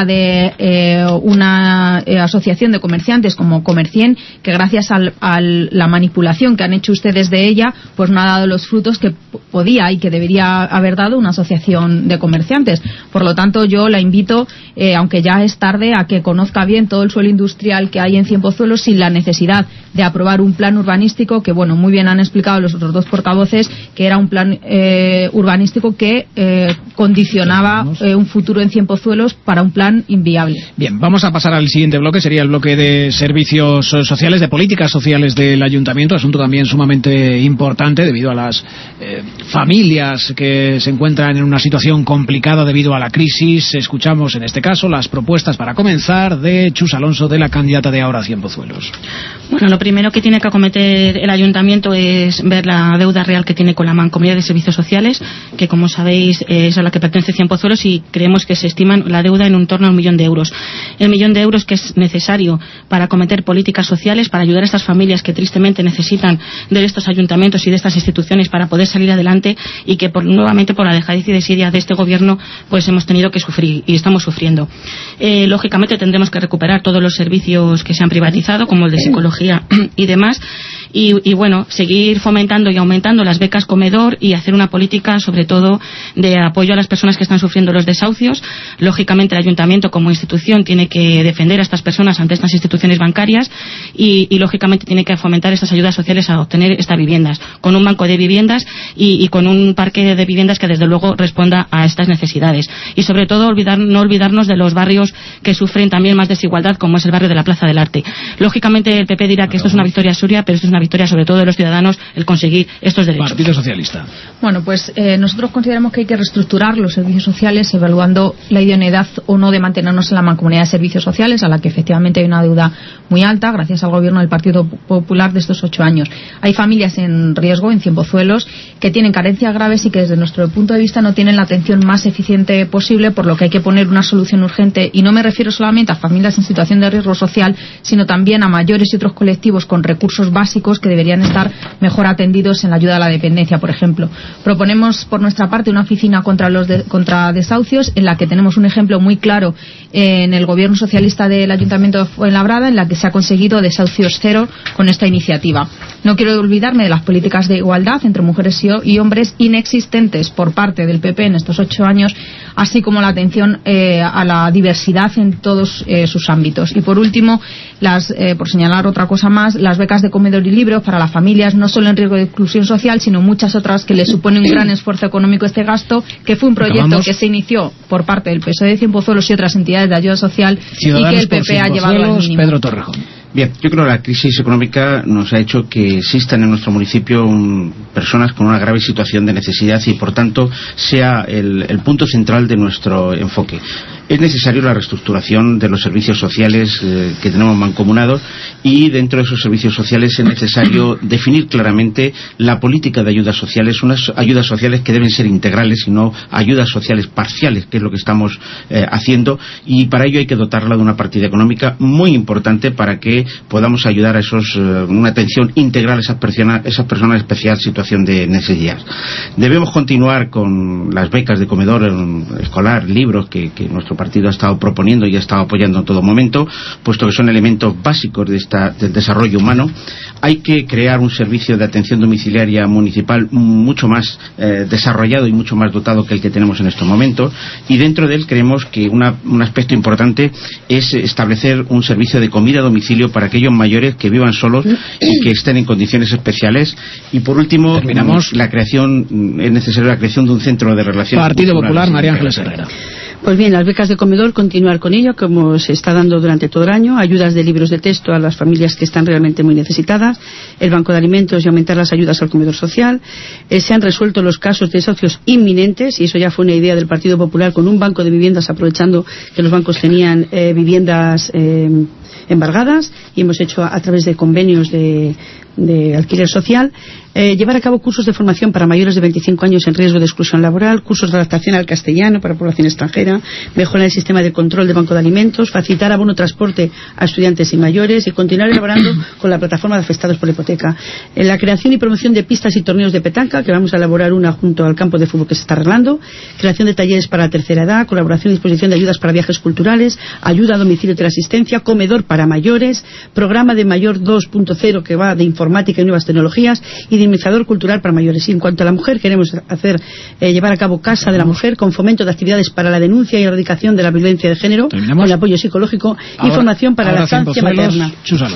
de una asociación de comerciantes como Comercien, que gracias a la manipulación que han hecho ustedes de ella, pues no ha dado los frutos que podía y que debería haber dado una asociación de comerciantes. Por lo tanto, yo la invito, aunque ya es tarde, a que conozca bien todo el suelo industrial que hay en Cienpozuelos, sin la necesidad de aprobar un plan urbanístico que, bueno, muy bien han explicado los otros dos portavoces, que era un plan urbanístico que condicionaba un futuro en Cienpozuelos para un plan inviable. Bien, vamos a pasar al siguiente bloque, sería el bloque de servicios sociales, de políticas sociales del Ayuntamiento, asunto también sumamente importante debido a las familias que se encuentran en una situación complicada debido a la crisis. Escuchamos en este caso las propuestas, para comenzar, de Chus Alonso, de la candidata de Ahora Cienpozuelos. Bueno, lo primero que tiene que acometer el Ayuntamiento es ver la deuda real que tiene con la Mancomunidad de Servicios Sociales, que, como sabéis, es a la que pertenece Cienpozuelos, y creemos que se estima la deuda en torno a 1 millón de euros. El 1 millón de euros que es necesario para acometer políticas sociales, para ayudar a estas familias que tristemente necesitan de estos ayuntamientos y de estas instituciones para poder salir adelante, y que nuevamente por la dejadez y desidia de este gobierno pues hemos tenido que sufrir y estamos sufriendo. Lógicamente tendremos que recuperar todos los servicios que se han privatizado, como el de psicología y demás, y bueno, seguir fomentando y aumentando las becas comedor y hacer una política sobre todo de apoyo a las personas que están sufriendo los desahucios. Lógicamente el Ayuntamiento como institución tiene que defender a estas personas ante estas instituciones bancarias y lógicamente tiene que fomentar estas ayudas sociales a obtener estas viviendas, con un banco de viviendas y con un parque de viviendas que desde luego responda a estas necesidades. Y sobre todo no olvidarnos de los barrios que sufren también más desigualdad, como es el barrio de la Plaza del Arte. Lógicamente el PP dirá que esto es una victoria suya, pero esto es una victoria sobre todo de los ciudadanos, el conseguir estos derechos. Partido Socialista. Bueno, pues nosotros consideramos que hay que reestructurar los servicios sociales, evaluando la idoneidad o no de mantenernos en la Mancomunidad de Servicios Sociales, a la que efectivamente hay una deuda muy alta gracias al gobierno del Partido Popular de estos 8 años. Hay familias en riesgo en Cienpozuelos que tienen carencias graves y que desde nuestro punto de vista no tienen la atención más eficiente posible, por lo que hay que poner una solución urgente, y no me refiero solamente a familias en situación de riesgo social, sino también a mayores y otros colectivos con recursos básicos que deberían estar mejor atendidos en la ayuda a la dependencia, por ejemplo. Proponemos por nuestra parte una oficina contra desahucios, en la que tenemos un ejemplo muy claro en el gobierno socialista del Ayuntamiento de Fuenlabrada, en la que se ha conseguido desahucios cero con esta iniciativa. No quiero olvidarme de las políticas de igualdad entre mujeres y hombres inexistentes por parte del PP en estos 8 años, así como la atención a la diversidad en todos sus ámbitos. Y por último, por señalar otra cosa más, las becas de comedor y libros para las familias, no solo en riesgo de exclusión social, sino muchas otras que les supone un gran esfuerzo económico este gasto, que fue un proyecto que se inició por parte del PSOE de Cienpozuelos y otras entidades de ayuda social, Ciudadanos, y que el PP ha llevado al mínimo. Pedro Torrejón. Bien, yo creo que la crisis económica nos ha hecho que existan en nuestro municipio personas con una grave situación de necesidad, y por tanto sea el punto central de nuestro enfoque. Es necesario la reestructuración de los servicios sociales que tenemos mancomunados, y dentro de esos servicios sociales es necesario definir claramente la política de ayudas sociales, unas ayudas sociales que deben ser integrales y no ayudas sociales parciales, que es lo que estamos haciendo, y para ello hay que dotarla de una partida económica muy importante para que podamos ayudar a una atención integral a esas personas en especial situación de necesidad. Debemos continuar con las becas de comedor escolar, libros que nuestro partido ha estado proponiendo y ha estado apoyando en todo momento, puesto que son elementos básicos del desarrollo humano. Hay que crear un servicio de atención domiciliaria municipal mucho más desarrollado y mucho más dotado que el que tenemos en estos momentos, y dentro de él creemos que un aspecto importante es establecer un servicio de comida a domicilio para aquellos mayores que vivan solos y que estén en condiciones especiales. Y por último, es necesaria la creación de un centro de relaciones Partido Popular, María Ángeles Herrera. Pues bien, las becas de comedor, continuar con ello, como se está dando durante todo el año, ayudas de libros de texto a las familias que están realmente muy necesitadas, el banco de alimentos y aumentar las ayudas al comedor social. Se han resuelto los casos de desahucios inminentes, y eso ya fue una idea del Partido Popular, con un banco de viviendas, aprovechando que los bancos tenían viviendas embargadas, y hemos hecho a través de convenios de alquiler social, llevar a cabo cursos de formación para mayores de 25 años en riesgo de exclusión laboral, cursos de adaptación al castellano para población extranjera, mejorar el sistema de control de banco de alimentos, facilitar abono transporte a estudiantes y mayores, y continuar elaborando con la plataforma de afectados por la hipoteca. La creación y promoción de pistas y torneos de petanca, que vamos a elaborar una junto al campo de fútbol que se está arreglando, creación de talleres para la tercera edad, colaboración y disposición de ayudas para viajes culturales, ayuda a domicilio de asistencia, comedor para mayores, programa de mayor 2.0 que va de informática y nuevas tecnologías, y dinamizador cultural para mayores. Y en cuanto a la mujer, queremos llevar a cabo Casa de la Mujer, con fomento de actividades para la denuncia y erradicación de la violencia de género, con apoyo psicológico y formación para la lactancia materna.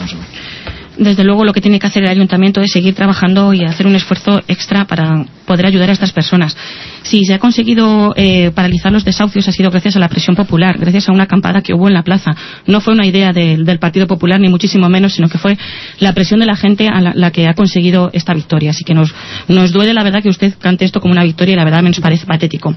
Desde luego, lo que tiene que hacer el ayuntamiento es seguir trabajando y hacer un esfuerzo extra para poder ayudar a estas personas. Si se ha conseguido paralizar los desahucios, ha sido gracias a la presión popular, gracias a una acampada que hubo en la plaza. No fue una idea del Partido Popular, ni muchísimo menos, sino que fue la presión de la gente a la que ha conseguido esta victoria. Así que nos duele, la verdad, que usted cante esto como una victoria, y la verdad nos parece patético.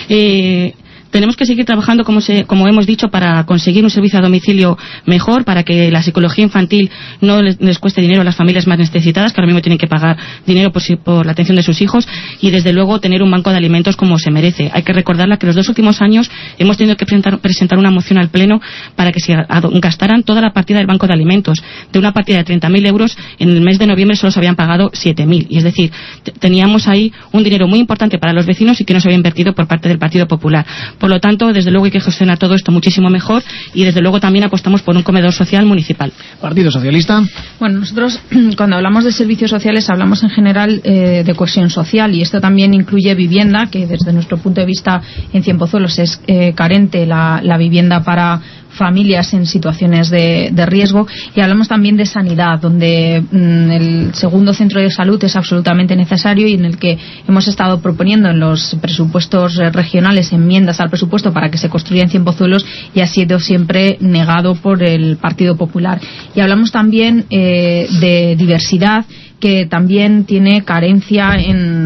Tenemos que seguir trabajando, como hemos dicho, para conseguir un servicio a domicilio mejor, para que la psicología infantil no les cueste dinero a las familias más necesitadas, que ahora mismo tienen que pagar dinero por la atención de sus hijos, y desde luego tener un banco de alimentos como se merece. Hay que recordarla que los 2 últimos años hemos tenido que presentar una moción al Pleno para que se gastaran toda la partida del banco de alimentos. De una partida de 30.000 euros, en el mes de noviembre solo se habían pagado 7.000. Y es decir, teníamos ahí un dinero muy importante para los vecinos y que no se había invertido por parte del Partido Popular. Por lo tanto, desde luego hay que gestionar todo esto muchísimo mejor, y desde luego también apostamos por un comedor social municipal. Partido Socialista. Bueno, nosotros cuando hablamos de servicios sociales hablamos en general de cohesión social, y esto también incluye vivienda, que desde nuestro punto de vista en Cienpozuelos es carente la vivienda para familias en situaciones de riesgo, y hablamos también de sanidad, donde el segundo centro de salud es absolutamente necesario, y en el que hemos estado proponiendo en los presupuestos regionales enmiendas al presupuesto para que se construya en Cienpozuelos, y ha sido siempre negado por el Partido Popular. Y hablamos también de diversidad, que también tiene carencia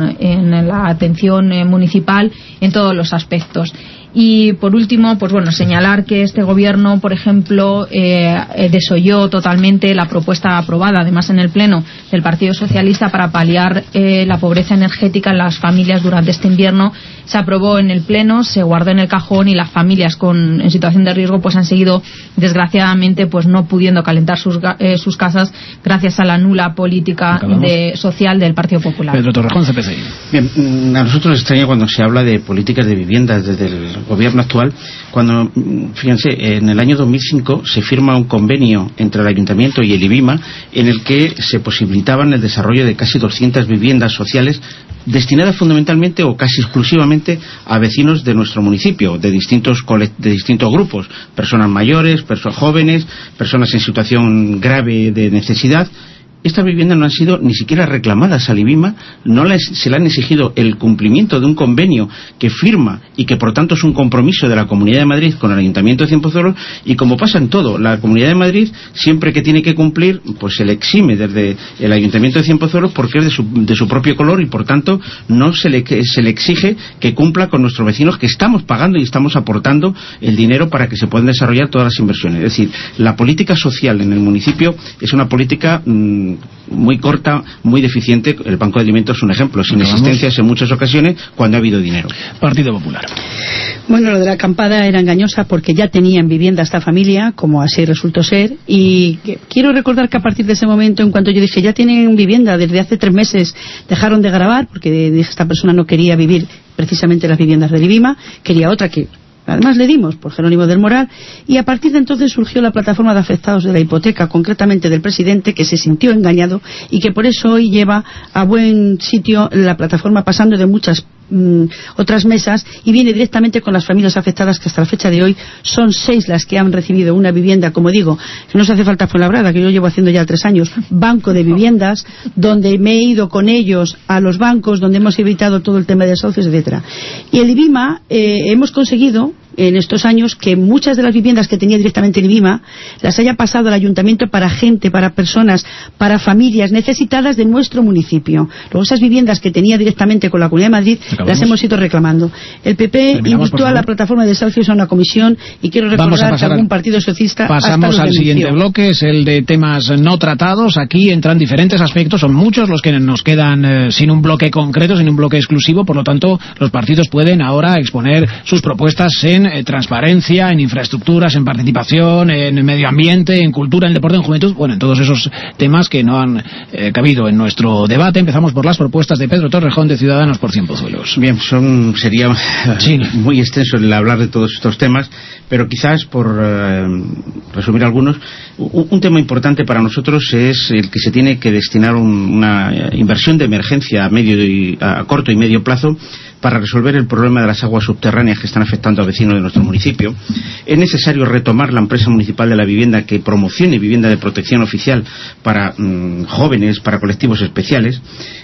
en la atención municipal en todos los aspectos. Y por último, pues bueno, señalar que este gobierno, por ejemplo, desoyó totalmente la propuesta aprobada, además en el Pleno, del Partido Socialista para paliar la pobreza energética en las familias durante este invierno. Se aprobó en el Pleno, se guardó en el cajón, y las familias en situación de riesgo pues han seguido, desgraciadamente, pues no pudiendo calentar sus casas gracias a la nula política social del Partido Popular. Pedro Torrejón, CPCI. Bien, a nosotros nos extraña cuando se habla de políticas de vivienda desde el gobierno actual, cuando, fíjense, en el año 2005 se firma un convenio entre el Ayuntamiento y el IBIMA, en el que se posibilitaban el desarrollo de casi 200 viviendas sociales destinadas fundamentalmente o casi exclusivamente a vecinos de nuestro municipio, de distintos grupos, personas mayores, personas jóvenes, personas en situación grave de necesidad. estas viviendas no han sido ni siquiera reclamadas al IBIMA, se le han exigido el cumplimiento de un convenio que firma y que por tanto es un compromiso de la Comunidad de Madrid con el Ayuntamiento de Cienpozuelos, y como pasa en todo, la Comunidad de Madrid siempre que tiene que cumplir, pues se le exime desde el Ayuntamiento de Cienpozuelos porque es de su propio color, y por tanto no se le exige que cumpla con nuestros vecinos, que estamos pagando y estamos aportando el dinero para que se puedan desarrollar todas las inversiones. Es decir, la política social en el municipio es una política muy corta, muy deficiente. El Banco de Alimentos es un ejemplo, sin existencias en muchas ocasiones cuando ha habido dinero. Partido Popular. Bueno, lo de la acampada era engañosa porque ya tenían vivienda esta familia, como así resultó ser, y quiero recordar que a partir de ese momento, en cuanto yo dije ya tienen vivienda, desde hace 3 meses dejaron de grabar, porque esta persona no quería vivir precisamente las viviendas del IBIMA, quería otra que además le dimos por Jerónimo del Moral, y a partir de entonces surgió la plataforma de afectados de la hipoteca, concretamente del presidente, que se sintió engañado y que por eso hoy lleva a buen sitio la plataforma, pasando de muchas otras mesas, y viene directamente con las familias afectadas, que hasta la fecha de hoy son 6 las que han recibido una vivienda, como digo, que no se hace falta Fuenlabrada, que yo llevo haciendo ya 3 años, banco de viviendas, donde me he ido con ellos a los bancos, donde hemos evitado todo el tema de desahucios, etcétera. Y el IBIMA hemos conseguido en estos años que muchas de las viviendas que tenía directamente el IBIMA las haya pasado al ayuntamiento para gente, para personas, para familias necesitadas de nuestro municipio. Luego esas viviendas que tenía directamente con la Comunidad de Madrid las hemos ido reclamando. El PP invitó a la plataforma de desahucios a una comisión, y quiero recordar que algún partido socialista pasamos al siguiente bloque, es el de temas no tratados. Aquí entran diferentes aspectos, son muchos los que nos quedan sin un bloque concreto, sin un bloque exclusivo, por lo tanto los partidos pueden ahora exponer sus propuestas en transparencia, en infraestructuras, en participación, en medio ambiente, en cultura, en deporte, en juventud, bueno, en todos esos temas que no han cabido en nuestro debate. Empezamos por las propuestas de Pedro Torrejón, de Ciudadanos por Cienpozuelos. Bien, sería muy extenso el hablar de todos estos temas, pero quizás por resumir algunos, un tema importante para nosotros es el que se tiene que destinar una inversión de emergencia a corto y medio plazo para resolver el problema de las aguas subterráneas que están afectando a vecinos de nuestro municipio. Es necesario retomar la empresa municipal de la vivienda, que promocione vivienda de protección oficial para jóvenes, para colectivos especiales.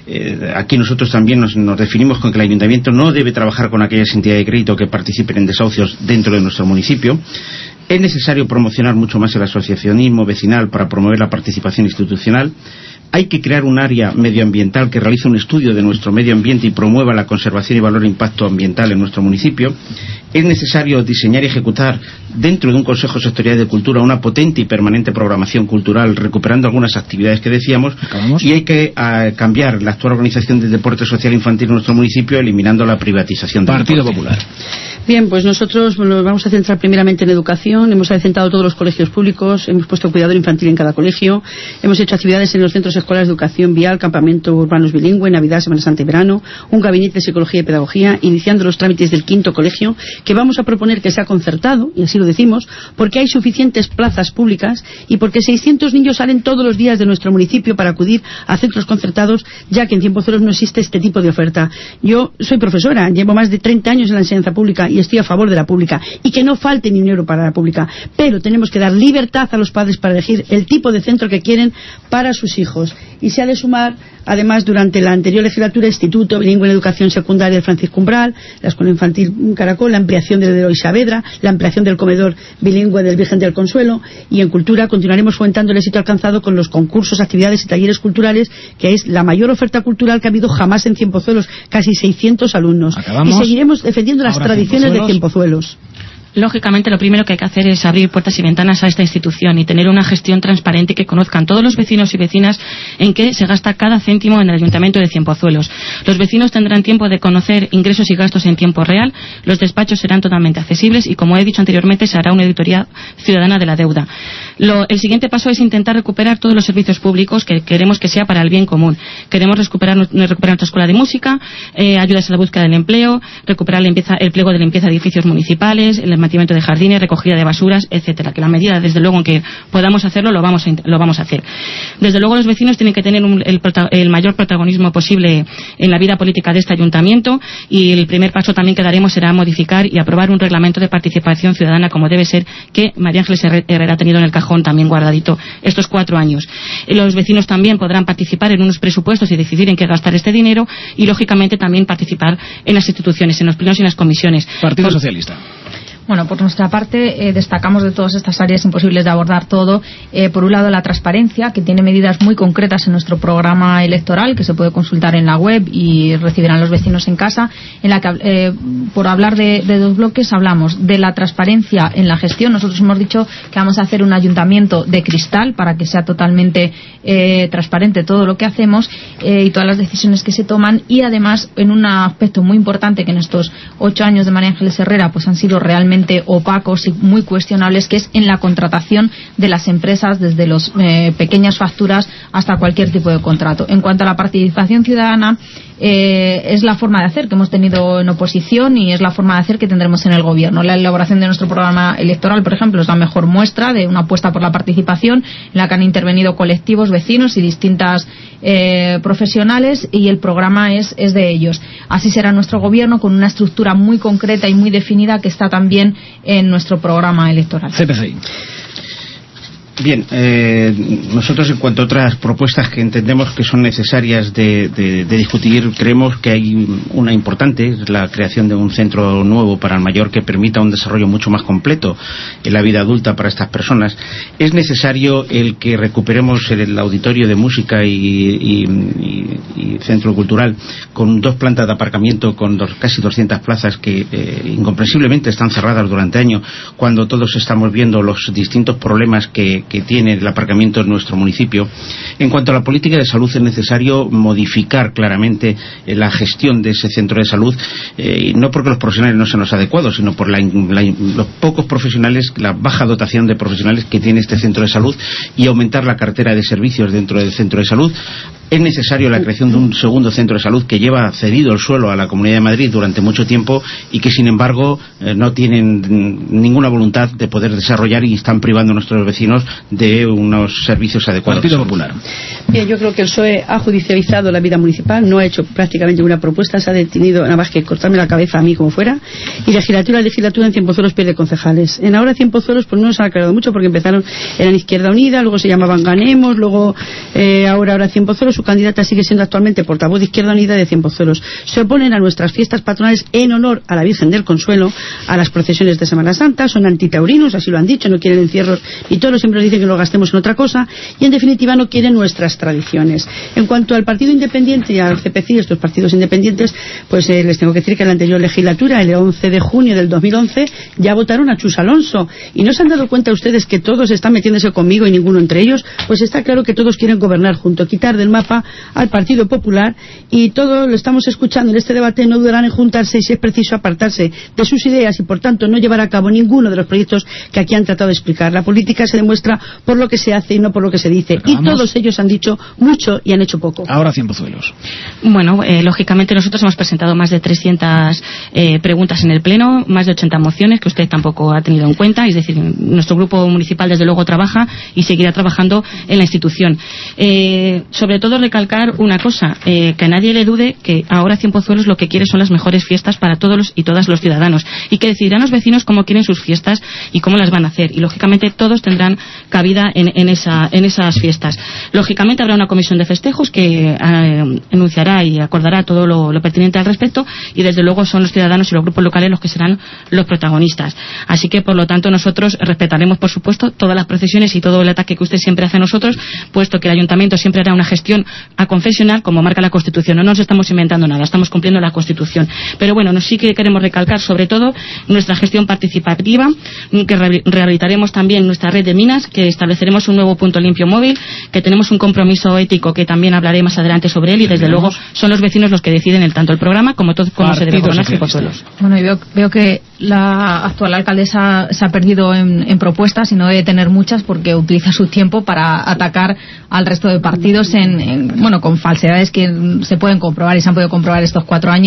Aquí nosotros también nos definimos con que el ayuntamiento no debe trabajar con aquellas entidades de crédito que participen en desahucios dentro de nuestro municipio. Es necesario promocionar mucho más el asociacionismo vecinal para promover la participación institucional. Hay que crear un área medioambiental que realice un estudio de nuestro medio ambiente y promueva la conservación y valor de impacto ambiental en nuestro municipio. Es necesario diseñar y ejecutar dentro de un Consejo Sectorial de Cultura una potente y permanente programación cultural, recuperando algunas actividades que decíamos. Y hay que cambiar la actual organización del deporte social infantil en nuestro municipio, eliminando la privatización del Partido deporte. Popular. Bien, pues nosotros nos vamos a centrar primeramente en educación. Hemos acentado todos los colegios públicos, hemos puesto cuidador infantil en cada colegio, hemos hecho actividades en los centros escolares de educación vial, campamentos urbanos bilingüe, Navidad, Semana Santa y verano, un gabinete de psicología y pedagogía, iniciando los trámites del 5º colegio, que vamos a proponer que sea concertado, y así lo decimos, porque hay suficientes plazas públicas y porque 600 niños salen todos los días de nuestro municipio para acudir a centros concertados, ya que en Cienpozuelos no existe este tipo de oferta. Yo soy profesora, llevo más de 30 años en la enseñanza pública y estoy a favor de la pública, y que no falte ni dinero para la pública, pero tenemos que dar libertad a los padres para elegir el tipo de centro que quieren para sus hijos. Y se ha de sumar, además, durante la anterior legislatura, Instituto Bilingüe en Educación Secundaria de Francisco Umbral, la Escuela Infantil Caracol, la ampliación del de Eloy Saavedra, la ampliación del comedor bilingüe del Virgen del Consuelo, y en cultura continuaremos fomentando el éxito alcanzado con los concursos, actividades y talleres culturales, que es la mayor oferta cultural que ha habido jamás en Cienpozuelos, casi 600 alumnos. Acabamos. Y seguiremos defendiendo las tradiciones de Cienpozuelos. Lógicamente, lo primero que hay que hacer es abrir puertas y ventanas a esta institución y tener una gestión transparente, que conozcan todos los vecinos y vecinas en qué se gasta cada céntimo en el Ayuntamiento de Cienpozuelos. Los vecinos tendrán tiempo de conocer ingresos y gastos en tiempo real, los despachos serán totalmente accesibles y, como he dicho anteriormente, se hará una auditoría ciudadana de la deuda. El siguiente paso es intentar recuperar todos los servicios públicos que queremos que sea para el bien común. Queremos recuperar nuestra escuela de música, ayudas a la búsqueda del empleo, recuperar el pliego de limpieza de edificios municipales, el mantenimiento de jardines, recogida de basuras, etcétera. Que la medida, desde luego, en que podamos hacerlo, lo vamos a hacer. Desde luego, los vecinos tienen que tener el mayor protagonismo posible en la vida política de este ayuntamiento, y el primer paso también que daremos será modificar y aprobar un reglamento de participación ciudadana como debe ser, que María Ángeles Herrera ha tenido en el cajón también guardadito estos 4 años. Los vecinos también podrán participar en unos presupuestos y decidir en qué gastar este dinero, y lógicamente también participar en las instituciones, en los plenos y en las comisiones. Partido Socialista. Bueno, por nuestra parte destacamos de todas estas áreas imposibles de abordar todo. Por un lado, la transparencia, que tiene medidas muy concretas en nuestro programa electoral, que se puede consultar en la web y recibirán los vecinos en casa, en la que, por hablar de 2 bloques, hablamos de la transparencia en la gestión. Nosotros hemos dicho que vamos a hacer un ayuntamiento de cristal para que sea totalmente transparente todo lo que hacemos y todas las decisiones que se toman, y además en un aspecto muy importante que en estos 8 años de María Ángeles Herrera pues han sido realmente opacos y muy cuestionables, que es en la contratación de las empresas, desde las pequeñas facturas hasta cualquier tipo de contrato. En cuanto a la participación ciudadana, es la forma de hacer que hemos tenido en oposición y es la forma de hacer que tendremos en el gobierno. La elaboración de nuestro programa electoral, por ejemplo, es la mejor muestra de una apuesta por la participación, en la que han intervenido colectivos, vecinos y distintas profesionales, y el programa es de ellos. Así será nuestro gobierno, con una estructura muy concreta y muy definida, que está también en nuestro programa electoral. CPCI. Bien, nosotros, en cuanto a otras propuestas que entendemos que son necesarias de discutir, creemos que hay una importante, es la creación de un centro nuevo para el mayor que permita un desarrollo mucho más completo en la vida adulta para estas personas. Es necesario el que recuperemos el auditorio de música y centro cultural con 2 plantas de aparcamiento, con casi 200 plazas que incomprensiblemente están cerradas durante años, cuando todos estamos viendo los distintos problemas que tiene el aparcamiento en nuestro municipio. En cuanto a la política de salud, es necesario modificar claramente la gestión de ese centro de salud, no porque los profesionales no sean los adecuados, sino por los pocos profesionales, la baja dotación de profesionales que tiene este centro de salud, y aumentar la cartera de servicios dentro del centro de salud. Es necesario la creación de un segundo centro de salud que lleva cedido el suelo a la Comunidad de Madrid durante mucho tiempo y que, sin embargo, no tienen ninguna voluntad de poder desarrollar, y están privando a nuestros vecinos de unos servicios adecuados. Partido Popular. Bien, yo creo que el PSOE ha judicializado la vida municipal, no ha hecho prácticamente ninguna propuesta, se ha detenido nada más que cortarme la cabeza a mí como fuera, y legislatura en Cienpozuelos pierde concejales. En ahora Cienpozuelos pues no nos ha aclarado mucho, porque empezaron, eran Izquierda Unida, luego se llamaban Ganemos, luego ahora Cienpozuelos, su candidata sigue siendo actualmente portavoz de Izquierda Unida de Cienpozuelos. Se oponen a nuestras fiestas patronales en honor a la Virgen del Consuelo, a las procesiones de Semana Santa, son antitaurinos, así lo han dicho, no quieren encierros y todos, siempre nos dicen que lo gastemos en otra cosa, y en definitiva no quieren nuestras tradiciones. En cuanto al Partido Independiente y al CPCI, estos partidos independientes, pues les tengo que decir que en la anterior legislatura, el 11 de junio del 2011, ya votaron a Chus Alonso, y no se han dado cuenta ustedes que todos están metiéndose conmigo y ninguno entre ellos. Pues está claro que todos quieren gobernar junto, quitar del mapa al Partido Popular, y todo lo estamos escuchando en este debate. No dudarán en juntarse y, si es preciso, apartarse de sus ideas y por tanto no llevar a cabo ninguno de los proyectos que aquí han tratado de explicar. La política se demuestra por lo que se hace y no por lo que se dice, y todos ellos han dicho mucho y han hecho poco. Ahora Cienpozuelos. Bueno, lógicamente nosotros hemos presentado más de 300 preguntas en el Pleno, más de 80 mociones que usted tampoco ha tenido en cuenta, es decir, nuestro grupo municipal desde luego trabaja y seguirá trabajando en la institución. Sobre todo recalcar una cosa, que a nadie le dude que ahora Cienpozuelos lo que quiere son las mejores fiestas para todos y todas los ciudadanos, y que decidirán los vecinos cómo quieren sus fiestas y cómo las van a hacer, y lógicamente todos tendrán cabida en esas fiestas. Lógicamente habrá una comisión de festejos que enunciará y acordará todo lo pertinente al respecto, y desde luego son los ciudadanos y los grupos locales los que serán los protagonistas. Así que, por lo tanto, nosotros respetaremos, por supuesto, todas las procesiones y todo el ataque que usted siempre hace a nosotros, puesto que el Ayuntamiento siempre hará una gestión aconfesional como marca la Constitución. No nos estamos inventando nada, estamos cumpliendo la Constitución. Pero bueno, sí que queremos recalcar sobre todo nuestra gestión participativa, que rehabilitaremos también nuestra red de minas, que estableceremos un nuevo punto limpio móvil, que tenemos un compromiso ético que también hablaré más adelante sobre él, y desde luego son los vecinos los que deciden tanto el programa como todo cómo se debe gobernar Cienpozuelos. Bueno, y veo que la actual alcaldesa se ha perdido en propuestas, y no debe tener muchas, porque utiliza su tiempo para atacar al resto de partidos con falsedades que se pueden comprobar y se han podido comprobar estos 4 años,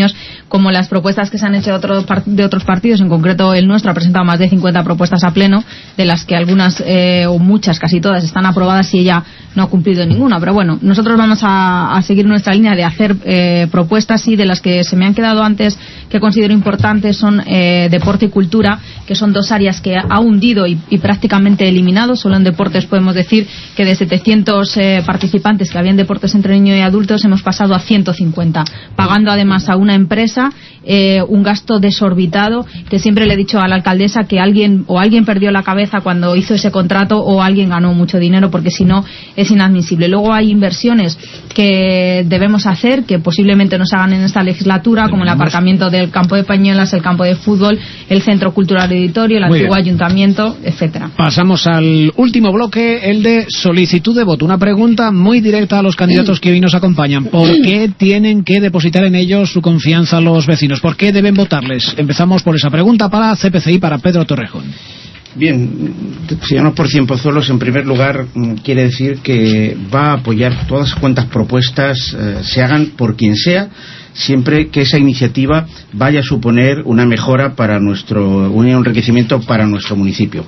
como las propuestas que se han hecho de otros partidos, en concreto el nuestro ha presentado más de 50 propuestas a pleno, de las que algunas o muchas, casi todas, están aprobadas y ella no ha cumplido ninguna. Pero bueno, nosotros vamos a seguir nuestra línea de hacer propuestas, y de las que se me han quedado antes, que considero importantes, son deporte y cultura, que son dos áreas que ha hundido y prácticamente eliminado. Solo en deportes podemos decir que de 700 participantes que había en deportes entre niños y adultos hemos pasado a 150, pagando además a una empresa un gasto desorbitado, que siempre le he dicho a la alcaldesa que alguien perdió la cabeza cuando hizo ese contrato, o alguien ganó mucho dinero, porque si no es inadmisible. Luego hay inversiones que debemos hacer, que posiblemente no se hagan en esta legislatura, como el aparcamiento del campo de Pañuelas, el campo de fútbol, el centro cultural auditorio, el antiguo ayuntamiento, etcétera. Pasamos al último bloque, el de solicitud de voto. Una pregunta muy directa a los candidatos que hoy nos acompañan. ¿Por qué tienen que depositar en ellos su confianza los vecinos? ¿Por qué deben votarles? Empezamos por esa pregunta para CPCI, para Pedro Torrejón. Bien, Ciudadanos por Cienpozuelos, en primer lugar, quiere decir que va a apoyar todas cuantas propuestas se hagan por quien sea, siempre que esa iniciativa vaya a suponer una mejora para un enriquecimiento para nuestro municipio.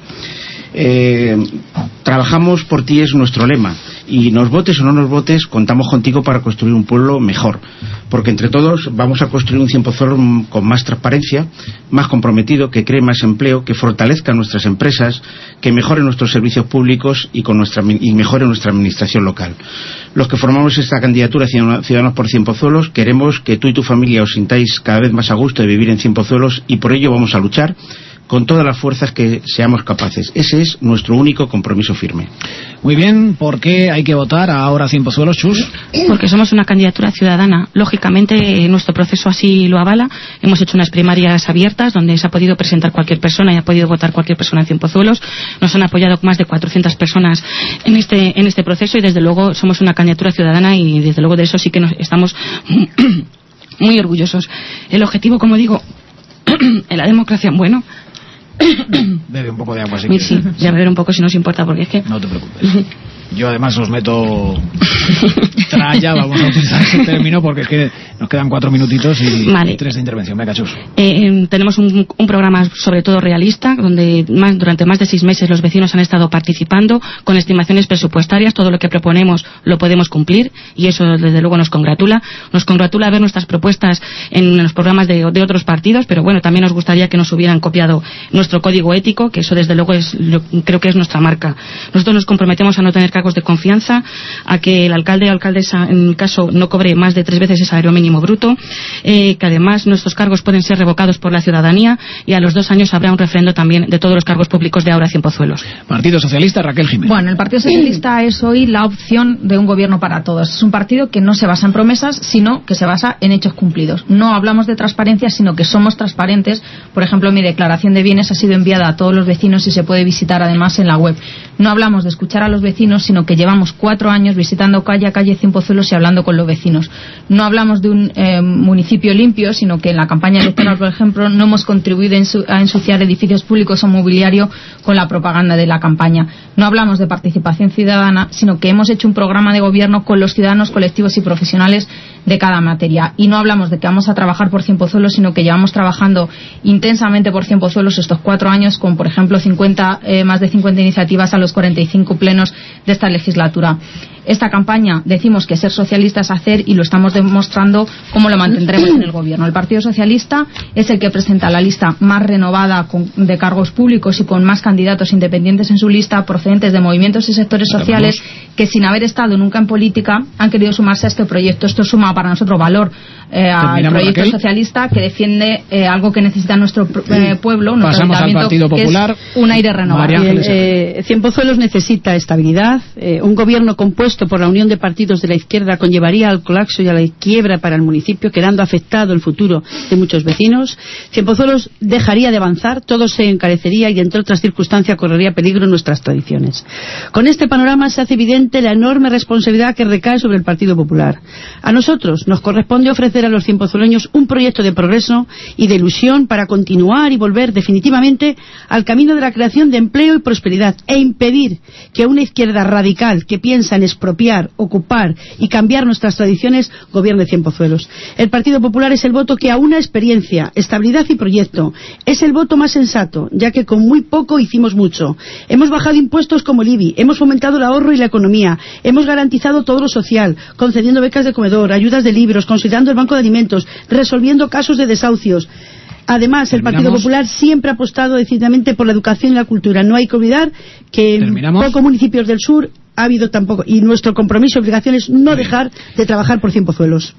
Trabajamos por ti es nuestro lema, y nos votes o no nos votes, contamos contigo para construir un pueblo mejor, porque entre todos vamos a construir un Cienpozuelos con más transparencia, más comprometido, que cree más empleo, que fortalezca nuestras empresas, que mejore nuestros servicios públicos y mejore nuestra administración local. Los que formamos esta candidatura Ciudadanos por Cienpozuelos queremos que tú y tu familia os sintáis cada vez más a gusto de vivir en Cienpozuelos, y por ello vamos a luchar con todas las fuerzas que seamos capaces. Ese es nuestro único compromiso firme. Muy bien, ¿por qué hay que votar ahora Cienpozuelos, Chus? Porque somos una candidatura ciudadana. Lógicamente, nuestro proceso así lo avala. Hemos hecho unas primarias abiertas donde se ha podido presentar cualquier persona y ha podido votar cualquier persona en Cienpozuelos. Nos han apoyado más de 400 personas en este proceso, y desde luego somos una candidatura ciudadana, y desde luego de eso sí que estamos muy orgullosos. El objetivo, como digo, en la democracia, bueno... Bebe un poco de agua, sí, ya beber un poco si nos importa, porque es que... No te preocupes. Yo además os meto tralla, vamos a utilizar ese término, porque es que nos quedan 4 minutitos y 3 de intervención. Venga, Chus. Tenemos un programa sobre todo realista, donde durante más de 6 meses los vecinos han estado participando con estimaciones presupuestarias. Todo lo que proponemos lo podemos cumplir, y eso desde luego nos congratula. Nos congratula ver nuestras propuestas en los programas de otros partidos, pero bueno, también nos gustaría que nos hubieran copiado nuestro código ético, que eso desde luego creo que es nuestra marca. Nosotros nos comprometemos a no tener cargos de confianza, a que el alcalde o alcaldesa, en el caso, no cobre más de 3 veces el salario mínimo bruto, que además nuestros cargos pueden ser revocados por la ciudadanía, y a los 2 años habrá un refrendo también de todos los cargos públicos de ahora Cienpozuelos. Partido Socialista, Raquel Jiménez. Bueno, el Partido Socialista es hoy la opción de un gobierno para todos. Es un partido que no se basa en promesas, sino que se basa en hechos cumplidos. No hablamos de transparencia, sino que somos transparentes. Por ejemplo, mi declaración de bienes ha sido enviada a todos los vecinos y se puede visitar además en la web. No hablamos de escuchar a los vecinos, sino que llevamos 4 años visitando calle a calle Cienpozuelos y hablando con los vecinos. No hablamos de un municipio limpio, sino que en la campaña electoral, por ejemplo, no hemos contribuido a ensuciar edificios públicos o mobiliario con la propaganda de la campaña. No hablamos de participación ciudadana, sino que hemos hecho un programa de gobierno con los ciudadanos, colectivos y profesionales de cada materia. Y no hablamos de que vamos a trabajar por Cienpozuelos, sino que llevamos trabajando intensamente por Cienpozuelos estos 4 años, con, por ejemplo, más de 50 iniciativas a los 45 plenos de esta legislatura. Esta campaña decimos que ser socialista es hacer, y lo estamos demostrando cómo lo mantendremos en el gobierno. El Partido Socialista es el que presenta la lista más renovada de cargos públicos y con más candidatos independientes en su lista, procedentes de movimientos y sectores sociales que, sin haber estado nunca en política, han querido sumarse a este proyecto. Esto suma para nosotros valor al proyecto socialista, que defiende algo que necesita nuestro pueblo, nuestro ayuntamiento, que es un aire renovable. Cienpozuelos necesita estabilidad. Un gobierno compuesto por la unión de partidos de la izquierda conllevaría al colapso y a la quiebra para el municipio, quedando afectado el futuro de muchos vecinos. Cienpozuelos dejaría de avanzar, todo se encarecería y, entre otras circunstancias, correría peligro nuestras tradiciones. Con este panorama se hace evidente la enorme responsabilidad que recae sobre el Partido Popular. A nosotros nos corresponde ofrecer a los cienpozueños un proyecto de progreso y de ilusión para continuar y volver definitivamente al camino de la creación de empleo y prosperidad, e impedir que una izquierda radical que piensa en expropiar apropiar, ocupar y cambiar nuestras tradiciones, gobierne Cienpozuelos. El Partido Popular es el voto que aúna experiencia, estabilidad y proyecto. Es el voto más sensato, ya que con muy poco hicimos mucho. Hemos bajado impuestos como el IBI, hemos fomentado el ahorro y la economía, hemos garantizado todo lo social, concediendo becas de comedor, ayudas de libros, consolidando el banco de alimentos, resolviendo casos de desahucios. Además, el Partido Popular siempre ha apostado decididamente por la educación y la cultura. No hay que olvidar que en pocos municipios del sur ha habido tampoco, y nuestro compromiso y obligación es no dejar de trabajar por Cienpozuelos.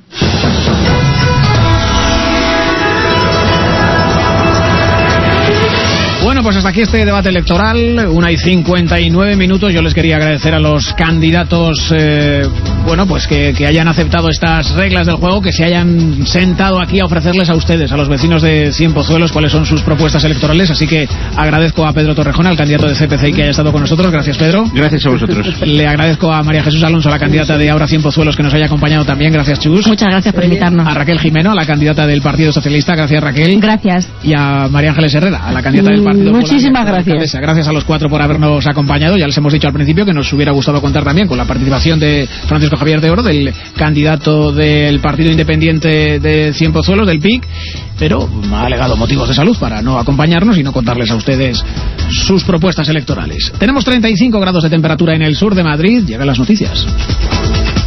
Bueno, pues hasta aquí este debate electoral, 1:59. Yo les quería agradecer a los candidatos, pues que hayan aceptado estas reglas del juego, que se hayan sentado aquí a ofrecerles a ustedes, a los vecinos de Cienpozuelos, cuáles son sus propuestas electorales. Así que agradezco a Pedro Torrejón, al candidato de CPCI, que haya estado con nosotros. Gracias, Pedro. Gracias a vosotros. Le agradezco a María Jesús Alonso, la candidata de Ahora Cienpozuelos, que nos haya acompañado también. Gracias, Chus. Muchas gracias por invitarnos. A Raquel Jimeno, a la candidata del Partido Socialista. Gracias, Raquel. Gracias. Y a María Ángeles Herrera, a la candidata del Partido Popular. Muchísimas gracias. Gracias a los cuatro por habernos acompañado. Ya les hemos dicho al principio que nos hubiera gustado contar también con la participación de Francisco Javier de Oro, del candidato del Partido Independiente de Cienpozuelos, del PIC, pero ha alegado motivos de salud para no acompañarnos y no contarles a ustedes sus propuestas electorales. Tenemos 35 grados de temperatura en el sur de Madrid. Llegan las noticias.